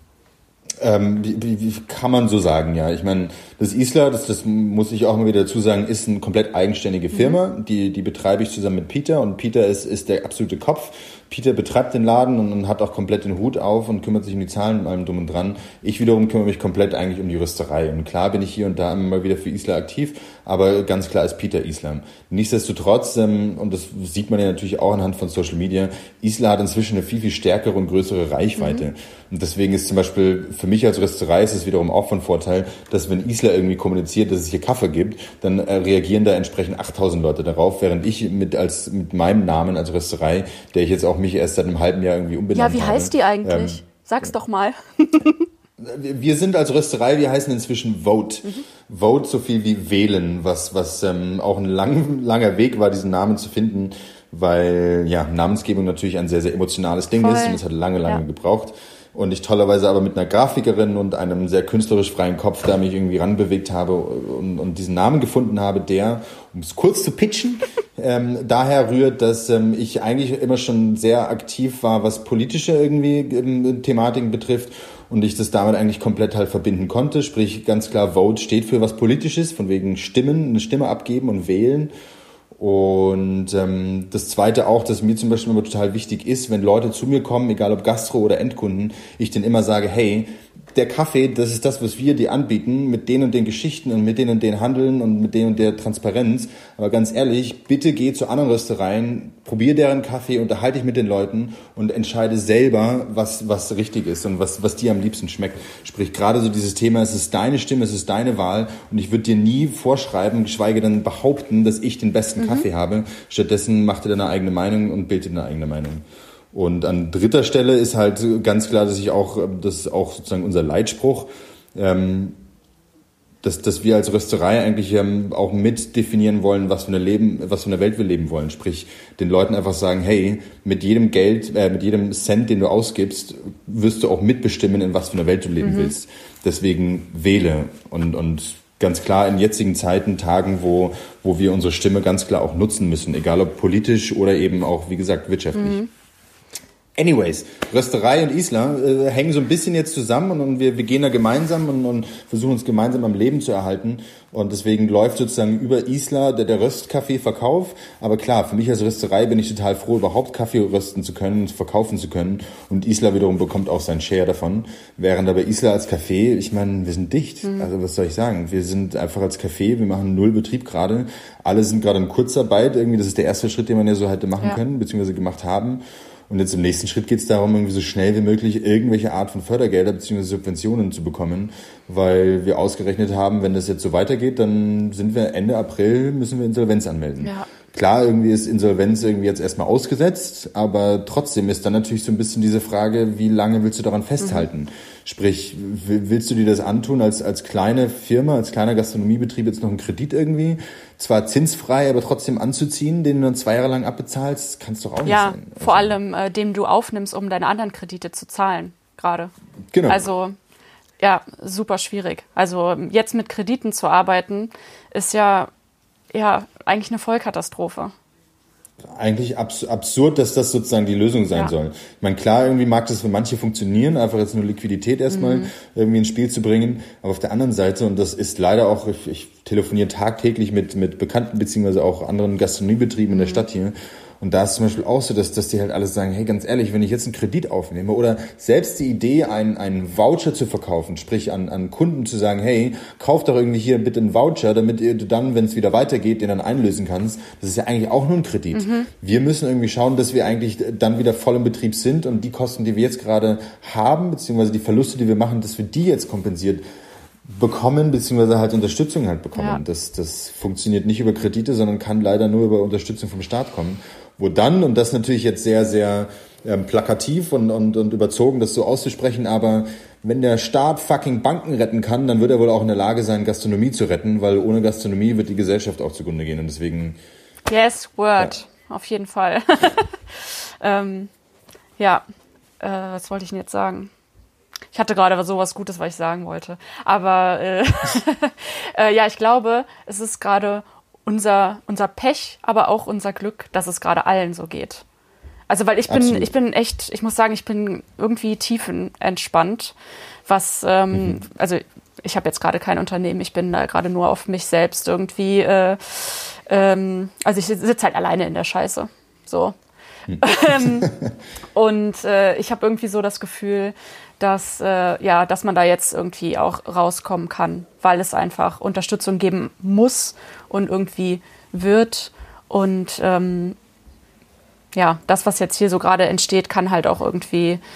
Ähm, wie, wie, wie kann man so sagen, ja. Ich meine, das Isla, das, das muss ich auch mal wieder dazu sagen, ist eine komplett eigenständige Firma. Mhm. Die, die betreibe ich zusammen mit Peter und Peter ist, ist der absolute Kopf. Peter betreibt den Laden und, und hat auch komplett den Hut auf und kümmert sich um die Zahlen und allem drum und dran. Ich wiederum kümmere mich komplett eigentlich um die Rösterei. Und klar bin ich hier und da immer mal wieder für Isla aktiv, aber ganz klar ist Peter Isla. Nichtsdestotrotz, ähm, und das sieht man ja natürlich auch anhand von Social Media, Isla hat inzwischen eine viel, viel stärkere und größere Reichweite. Mhm. Und deswegen ist zum Beispiel für mich als Rösterei ist es wiederum auch von Vorteil, dass wenn Isla irgendwie kommuniziert, dass es hier Kaffee gibt, dann äh, reagieren da entsprechend achttausend Leute darauf, während ich mit als mit meinem Namen als Rösterei, der ich jetzt auch mich erst seit einem halben Jahr irgendwie umbenannt habe. Ja, wie habe, heißt die eigentlich? Ähm, Sag's doch mal. Wir sind als Rösterei, wir heißen inzwischen Vote. Mhm. Vote so viel wie wählen, was was ähm, auch ein lang, langer Weg war, diesen Namen zu finden, weil ja Namensgebung natürlich ein sehr, sehr emotionales Ding Voll. ist und es hat lange, lange ja. gebraucht. Und ich tollerweise aber mit einer Grafikerin und einem sehr künstlerisch freien Kopf da mich irgendwie ranbewegt habe und, und diesen Namen gefunden habe, der, um es kurz zu pitchen, ähm, daher rührt, dass ähm, ich eigentlich immer schon sehr aktiv war, was politische irgendwie ähm, Thematiken betrifft und ich das damit eigentlich komplett halt verbinden konnte. Sprich, ganz klar, Vote steht für was Politisches, von wegen Stimmen, eine Stimme abgeben und wählen. Und ähm, das Zweite auch, dass mir zum Beispiel immer total wichtig ist, wenn Leute zu mir kommen, egal ob Gastro oder Endkunden, ich denen immer sage, hey, der Kaffee, das ist das, was wir dir anbieten, mit den und den Geschichten und mit den und den Handeln und mit den und der Transparenz. Aber ganz ehrlich, bitte geh zu anderen Röstereien, probier deren Kaffee, unterhalte dich mit den Leuten und entscheide selber, was was richtig ist und was was dir am liebsten schmeckt. Sprich, gerade so dieses Thema, es ist deine Stimme, es ist deine Wahl und ich würde dir nie vorschreiben, geschweige denn behaupten, dass ich den besten mhm. Kaffee habe. Stattdessen mach dir deine eigene Meinung und bild dir deine eigene Meinung. Und an dritter Stelle ist halt ganz klar, dass ich auch, das ist auch sozusagen unser Leitspruch, ähm, dass, dass wir als Rösterei eigentlich ähm, auch mit definieren wollen, was für eine Leben, was für eine Welt wir leben wollen. Sprich, den Leuten einfach sagen, hey, mit jedem Geld, äh, mit jedem Cent, den du ausgibst, wirst du auch mitbestimmen, in was für einer Welt du leben mhm. willst. Deswegen wähle und, und ganz klar in jetzigen Zeiten, Tagen, wo, wo wir unsere Stimme ganz klar auch nutzen müssen, egal ob politisch oder eben auch, wie gesagt, wirtschaftlich. Mhm. Anyways, Rösterei und Isla äh, hängen so ein bisschen jetzt zusammen und, und wir, wir gehen da gemeinsam und, und versuchen uns gemeinsam am Leben zu erhalten. Und deswegen läuft sozusagen über Isla der, der Röstkaffee-Verkauf. Aber klar, für mich als Rösterei bin ich total froh, überhaupt Kaffee rösten zu können und verkaufen zu können. Und Isla wiederum bekommt auch seinen Share davon. Während aber Isla als Café, ich meine, wir sind dicht. Mhm. Also was soll ich sagen? Wir sind einfach als Café, wir machen null Betrieb gerade. Alle sind gerade in Kurzarbeit. Irgendwie, das ist der erste Schritt, den man ja so hätte machen ja. können, beziehungsweise gemacht haben. Und jetzt im nächsten Schritt geht es darum, irgendwie so schnell wie möglich irgendwelche Art von Fördergelder bzw. Subventionen zu bekommen, weil wir ausgerechnet haben, wenn das jetzt so weitergeht, dann sind wir Ende April, müssen wir Insolvenz anmelden. Ja. Klar, irgendwie ist Insolvenz irgendwie jetzt erstmal ausgesetzt, aber trotzdem ist dann natürlich so ein bisschen diese Frage, wie lange willst du daran festhalten? Mhm. Sprich, willst du dir das antun, als als kleine Firma, als kleiner Gastronomiebetrieb jetzt noch einen Kredit irgendwie, zwar zinsfrei, aber trotzdem anzuziehen, den du dann zwei Jahre lang abbezahlst, das kannst doch auch nicht ja, sein. Ja, vor allem, äh, dem du aufnimmst, um deine anderen Kredite zu zahlen, gerade. Genau. Also, ja, super schwierig. Also, jetzt mit Krediten zu arbeiten, ist ja, ja eigentlich eine Vollkatastrophe. Eigentlich abs- absurd, dass das sozusagen die Lösung sein ja. soll. Ich meine, klar, irgendwie mag das für manche funktionieren, einfach jetzt nur Liquidität erstmal mhm. irgendwie ins Spiel zu bringen. Aber auf der anderen Seite, und das ist leider auch, ich, ich telefoniere tagtäglich mit, mit Bekannten beziehungsweise auch anderen Gastronomiebetrieben mhm. in der Stadt hier. Und da ist zum Beispiel auch so, dass, dass die halt alles sagen, hey, ganz ehrlich, wenn ich jetzt einen Kredit aufnehme oder selbst die Idee, einen, einen Voucher zu verkaufen, sprich an, an Kunden zu sagen, hey, kauf doch irgendwie hier bitte einen Voucher, damit du dann, wenn es wieder weitergeht, den dann einlösen kannst. Das ist ja eigentlich auch nur ein Kredit. Mhm. Wir müssen irgendwie schauen, dass wir eigentlich dann wieder voll im Betrieb sind und die Kosten, die wir jetzt gerade haben, beziehungsweise die Verluste, die wir machen, dass wir die jetzt kompensiert bekommen, beziehungsweise halt Unterstützung halt bekommen. Ja. Das, das funktioniert nicht über Kredite, sondern kann leider nur über Unterstützung vom Staat kommen. Wo dann, und das natürlich jetzt sehr, sehr ähm, plakativ und, und, und überzogen, das so auszusprechen, aber wenn der Staat fucking Banken retten kann, dann wird er wohl auch in der Lage sein, Gastronomie zu retten, weil ohne Gastronomie wird die Gesellschaft auch zugrunde gehen und deswegen... Yes, word. Ja. Auf jeden Fall. ähm, ja, äh, was wollte ich denn jetzt sagen? Ich hatte gerade sowas Gutes, was ich sagen wollte. Aber äh, äh, ja, ich glaube, es ist gerade unser, unser Pech, aber auch unser Glück, dass es gerade allen so geht. Also, weil ich bin, Absolut. ich bin echt, ich muss sagen, ich bin irgendwie tiefenentspannt, was, ähm, mhm. also ich habe jetzt gerade kein Unternehmen, ich bin da gerade nur auf mich selbst irgendwie, äh, ähm, also ich sitze halt alleine in der Scheiße, so. Mhm. ähm, und äh, ich habe irgendwie so das Gefühl, dass, äh, ja, dass man da jetzt irgendwie auch rauskommen kann, weil es einfach Unterstützung geben muss und irgendwie wird. Und ähm, ja, das, was jetzt hier so gerade entsteht, kann halt auch irgendwie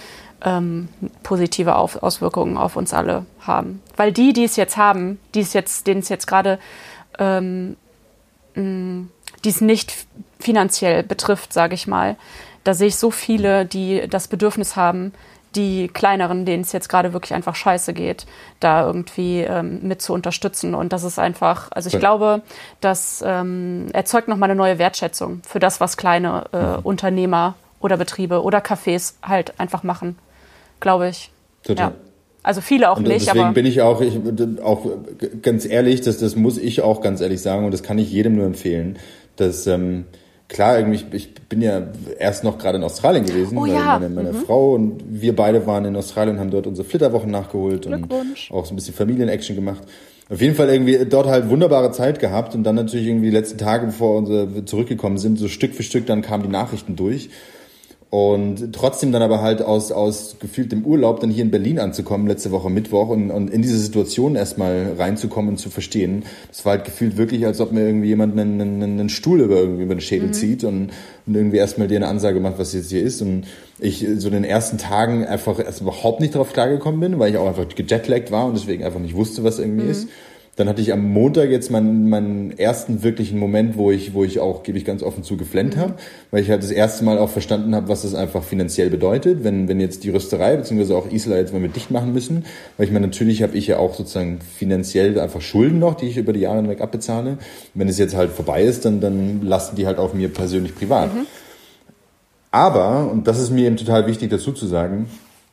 ähm, positive auf, Auswirkungen auf uns alle haben. Weil die, die es jetzt haben, die es jetzt, denen es jetzt gerade, ähm, die es nicht finanziell betrifft, sage ich mal, da sehe ich so viele, die das Bedürfnis haben, die kleineren, denen es jetzt gerade wirklich einfach scheiße geht, da irgendwie ähm, mit zu unterstützen. Und das ist einfach, also ich ja. glaube, das ähm, erzeugt nochmal eine neue Wertschätzung für das, was kleine äh, mhm. Unternehmer oder Betriebe oder Cafés halt einfach machen, glaube ich. Total. Ja. Also viele auch und nicht. Deswegen aber bin ich auch, ich, auch ganz ehrlich, das, das muss ich auch ganz ehrlich sagen und das kann ich jedem nur empfehlen, dass ähm, klar, irgendwie, ich bin ja erst noch gerade in Australien gewesen, oh, weil ja. meine, meine mhm. Frau und wir beide waren in Australien und haben dort unsere Flitterwochen nachgeholt und Glückwunsch. auch so ein bisschen Familien-Action gemacht. Auf jeden Fall irgendwie dort halt wunderbare Zeit gehabt und dann natürlich irgendwie die letzten Tage, bevor unsere zurückgekommen sind, so Stück für Stück, dann kamen die Nachrichten durch. Und trotzdem dann aber halt aus, aus gefühltem Urlaub dann hier in Berlin anzukommen, letzte Woche Mittwoch und, und in diese Situation erstmal reinzukommen und zu verstehen. Das war halt gefühlt wirklich, als ob mir irgendwie jemand einen, einen, einen Stuhl über, irgendwie über den Schädel mhm. zieht und, und irgendwie erstmal dir eine Ansage macht, was jetzt hier ist. Und ich so in den ersten Tagen einfach erst überhaupt nicht darauf klargekommen bin, weil ich auch einfach gejetlaggt war und deswegen einfach nicht wusste, was irgendwie mhm. ist. Dann hatte ich am Montag jetzt meinen, meinen ersten wirklichen Moment, wo ich, wo ich auch, gebe ich ganz offen zu, geflennt mhm. habe, weil ich halt das erste Mal auch verstanden habe, was das einfach finanziell bedeutet, wenn, wenn jetzt die Rösterei beziehungsweise auch Isla jetzt mal mit dicht machen müssen, weil ich meine, natürlich habe ich ja auch sozusagen finanziell einfach Schulden noch, die ich über die Jahre hinweg abbezahle. Wenn es jetzt halt vorbei ist, dann, dann lasten die halt auf mir persönlich privat. Mhm. Aber, und das ist mir eben total wichtig dazu zu sagen,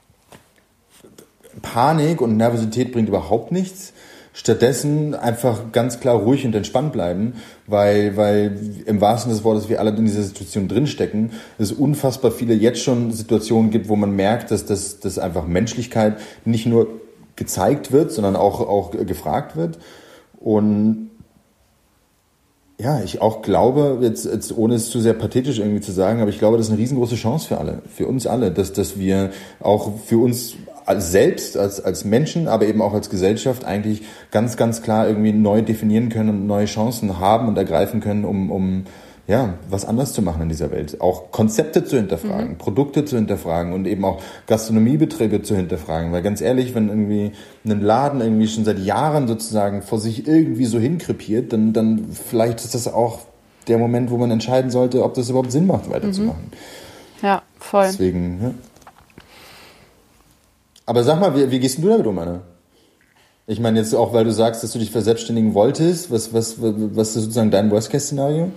Panik und Nervosität bringt überhaupt nichts. Stattdessen einfach ganz klar ruhig und entspannt bleiben, weil, weil im wahrsten Sinne des Wortes wir alle in dieser Situation drinstecken. Es unfassbar viele jetzt schon Situationen gibt, wo man merkt, dass das dass einfach Menschlichkeit nicht nur gezeigt wird, sondern auch, auch gefragt wird. Und ja, ich auch glaube, jetzt, jetzt ohne es zu sehr pathetisch irgendwie zu sagen, aber ich glaube, das ist eine riesengroße Chance für alle, für uns alle, dass, dass wir auch für uns als selbst, als, als Menschen, aber eben auch als Gesellschaft eigentlich ganz, ganz klar irgendwie neu definieren können und neue Chancen haben und ergreifen können, um, um ja, was anders zu machen in dieser Welt. Auch Konzepte zu hinterfragen, mhm. Produkte zu hinterfragen und eben auch Gastronomiebetriebe zu hinterfragen. Weil ganz ehrlich, wenn irgendwie ein Laden irgendwie schon seit Jahren sozusagen vor sich irgendwie so hinkrepiert, dann, dann vielleicht ist das auch der Moment, wo man entscheiden sollte, ob das überhaupt Sinn macht, weiterzumachen. Mhm. Ja, voll. Deswegen, ja. Aber sag mal, wie, wie gehst du damit um, Anna? Ich meine jetzt auch, weil du sagst, dass du dich verselbstständigen wolltest. Was, was, was ist sozusagen dein Worst-Case-Szenario?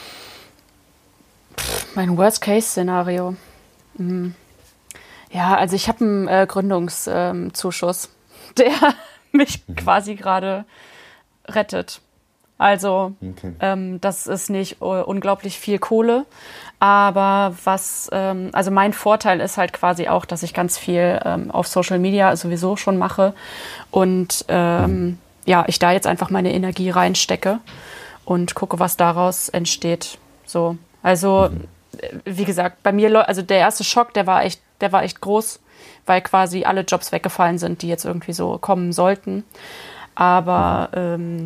Mein Worst-Case-Szenario? Hm. Ja, also ich habe einen äh, Gründungszuschuss, ähm, der mich mhm. quasi gerade rettet. Also okay. ähm, das ist nicht uh, unglaublich viel Kohle, aber was, ähm, also mein Vorteil ist halt quasi auch, dass ich ganz viel ähm, auf Social Media sowieso schon mache und ähm, mhm. ja, ich da jetzt einfach meine Energie reinstecke und gucke, was daraus entsteht. So, also mhm. wie gesagt, bei mir, also der erste Schock, der war echt, der war echt groß, weil quasi alle Jobs weggefallen sind, die jetzt irgendwie so kommen sollten. Aber ähm,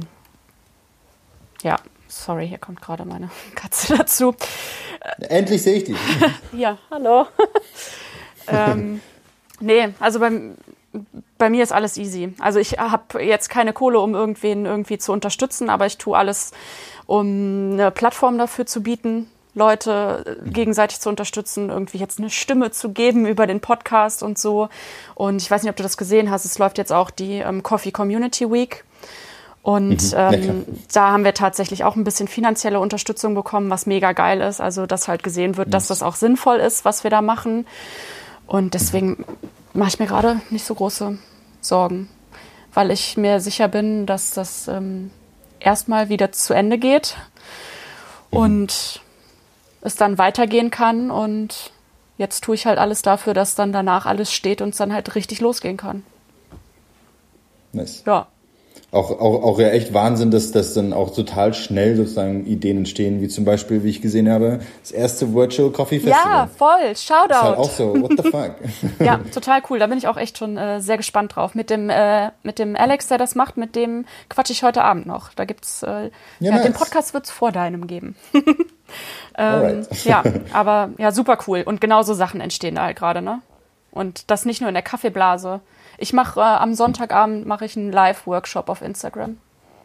ja, sorry, hier kommt gerade meine Katze dazu. Endlich sehe ich dich. Ja, hallo. ähm, nee, also bei, bei mir ist alles easy. Also ich habe jetzt keine Kohle, um irgendwen irgendwie zu unterstützen, aber ich tue alles, um eine Plattform dafür zu bieten, Leute gegenseitig zu unterstützen, irgendwie jetzt eine Stimme zu geben über den Podcast und so. Und ich weiß nicht, ob du das gesehen hast, es läuft jetzt auch die ähm, Coffee Community Week. Und mhm, ähm, da haben wir tatsächlich auch ein bisschen finanzielle Unterstützung bekommen, was mega geil ist. Also, dass halt gesehen wird, dass das auch sinnvoll ist, was wir da machen. Und deswegen mache ich mir gerade nicht so große Sorgen, weil ich mir sicher bin, dass das ähm, erstmal wieder zu Ende geht mhm. und es dann weitergehen kann. Und jetzt tue ich halt alles dafür, dass dann danach alles steht und es dann halt richtig losgehen kann. Nice. Ja. Auch, auch, auch ja echt Wahnsinn, dass, dass dann auch total schnell sozusagen Ideen entstehen, wie zum Beispiel, wie ich gesehen habe, das erste Virtual Coffee Festival. Ja, voll. Shoutout. Das ist halt auch so, what the fuck? Ja, total cool. Da bin ich auch echt schon äh, sehr gespannt drauf. Mit dem, äh, mit dem Alex, der das macht, mit dem quatsch ich heute Abend noch. Da gibt's, äh, ja, ja, nice. Den Podcast wird's vor deinem geben. ähm, ja, aber ja, super cool. Und genau so Sachen entstehen da halt gerade, ne? Und das nicht nur in der Kaffeeblase. Ich mache äh, am Sonntagabend mache ich einen Live-Workshop auf Instagram.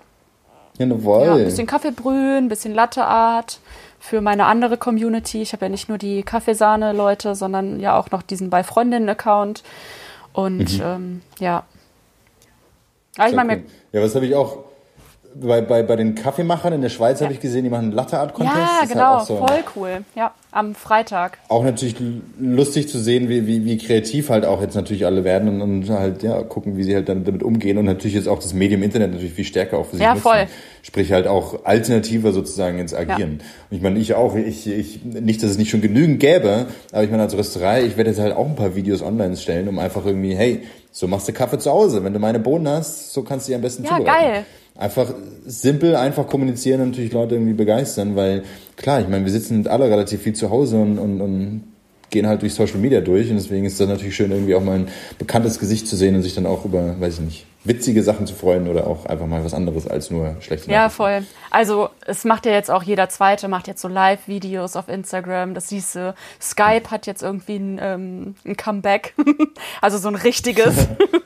Jawohl. Ja, ein bisschen Kaffee brühen, ein bisschen Latte Art für meine andere Community. Ich habe ja nicht nur die Kaffeesahne-Leute, sondern ja auch noch diesen bei Freundinnen-Account. Und mhm. ähm, ja. Aber ich meine, cool. Ja, was habe ich auch bei, bei, bei den Kaffeemachern in der Schweiz ja. habe ich gesehen, die machen einen Latte Art Contest. Ja, das genau, halt so voll cool. Ja, am Freitag. Auch natürlich lustig zu sehen, wie, wie, wie kreativ halt auch jetzt natürlich alle werden und, und halt ja gucken, wie sie halt dann damit umgehen und natürlich jetzt auch das Medium Internet natürlich viel stärker auch für sich ja, nutzen. Voll. Sprich halt auch alternativer sozusagen ins Agieren. Ja. Und ich meine, ich auch, ich, ich, nicht, dass es nicht schon genügend gäbe, aber ich meine, als Rösterei, ich werde jetzt halt auch ein paar Videos online stellen, um einfach irgendwie, hey, so machst du Kaffee zu Hause. Wenn du meine Bohnen hast, so kannst du die am besten ja, zubereiten. Ja, geil. Einfach simpel, einfach kommunizieren und natürlich Leute irgendwie begeistern, weil klar, ich meine, wir sitzen alle relativ viel zu Hause und, und, und gehen halt durch Social Media durch und deswegen ist das natürlich schön, irgendwie auch mal ein bekanntes Gesicht zu sehen und sich dann auch über, weiß ich nicht, witzige Sachen zu freuen oder auch einfach mal was anderes als nur schlechte Nachrichten. Ja, voll. Also es macht ja jetzt auch jeder Zweite, macht jetzt so Live-Videos auf Instagram, das siehst du. Skype hat jetzt irgendwie ein, ähm, ein Comeback, also so ein richtiges.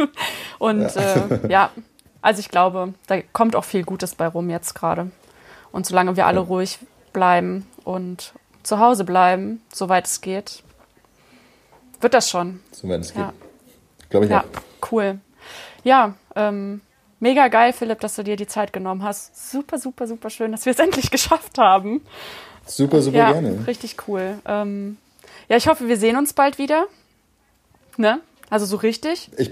Und ja. Äh, ja, also ich glaube, da kommt auch viel Gutes bei rum jetzt gerade. Und solange wir alle ja. ruhig bleiben und zu Hause bleiben, soweit es geht, wird das schon. Soweit es geht. Ja. Glaube ich ja, auch. Cool. Ja, ähm, mega geil, Philipp, dass du dir die Zeit genommen hast. Super, super, super schön, dass wir es endlich geschafft haben. Super, super ja, gerne. Richtig cool. Ähm, ja, ich hoffe, wir sehen uns bald wieder. Ne? Also so richtig. Ich,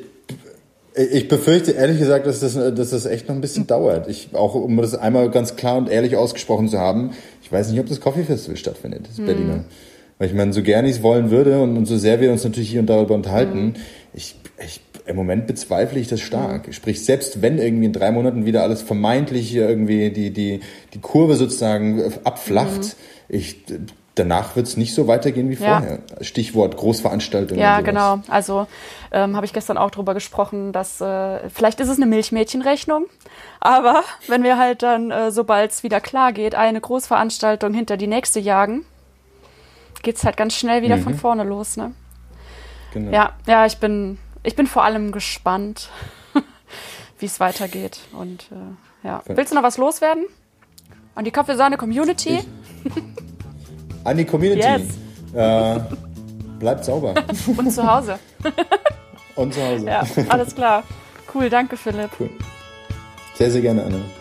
ich befürchte ehrlich gesagt, dass das, dass das echt noch ein bisschen dauert. Ich, auch um das einmal ganz klar und ehrlich ausgesprochen zu haben, ich weiß nicht, ob das Coffee Festival stattfindet, das hm. Berliner. Weil ich meine, so gerne ich es wollen würde und, und so sehr wir uns natürlich hier und darüber unterhalten, hm. ich, ich im Moment bezweifle ich das stark. Mhm. Sprich, selbst wenn irgendwie in drei Monaten wieder alles vermeintlich irgendwie die, die, die Kurve sozusagen abflacht, mhm. ich, danach wird es nicht so weitergehen wie vorher. Ja. Stichwort Großveranstaltungen. Ja, genau. Also ähm, habe ich gestern auch drüber gesprochen, dass äh, vielleicht ist es eine Milchmädchenrechnung, aber wenn wir halt dann, äh, sobald es wieder klar geht, eine Großveranstaltung hinter die nächste jagen, geht's halt ganz schnell wieder mhm. von vorne los, ne? Genau. Ja, ja, ich bin Ich bin vor allem gespannt, wie es weitergeht. Und äh, ja. Willst du noch was loswerden? An die Kaffeesahne-Community? An die Community. Yes. Äh, bleibt sauber. Und zu Hause. Und zu Hause. Ja, alles klar. Cool, danke Philipp. Cool. Sehr, sehr gerne, Anne.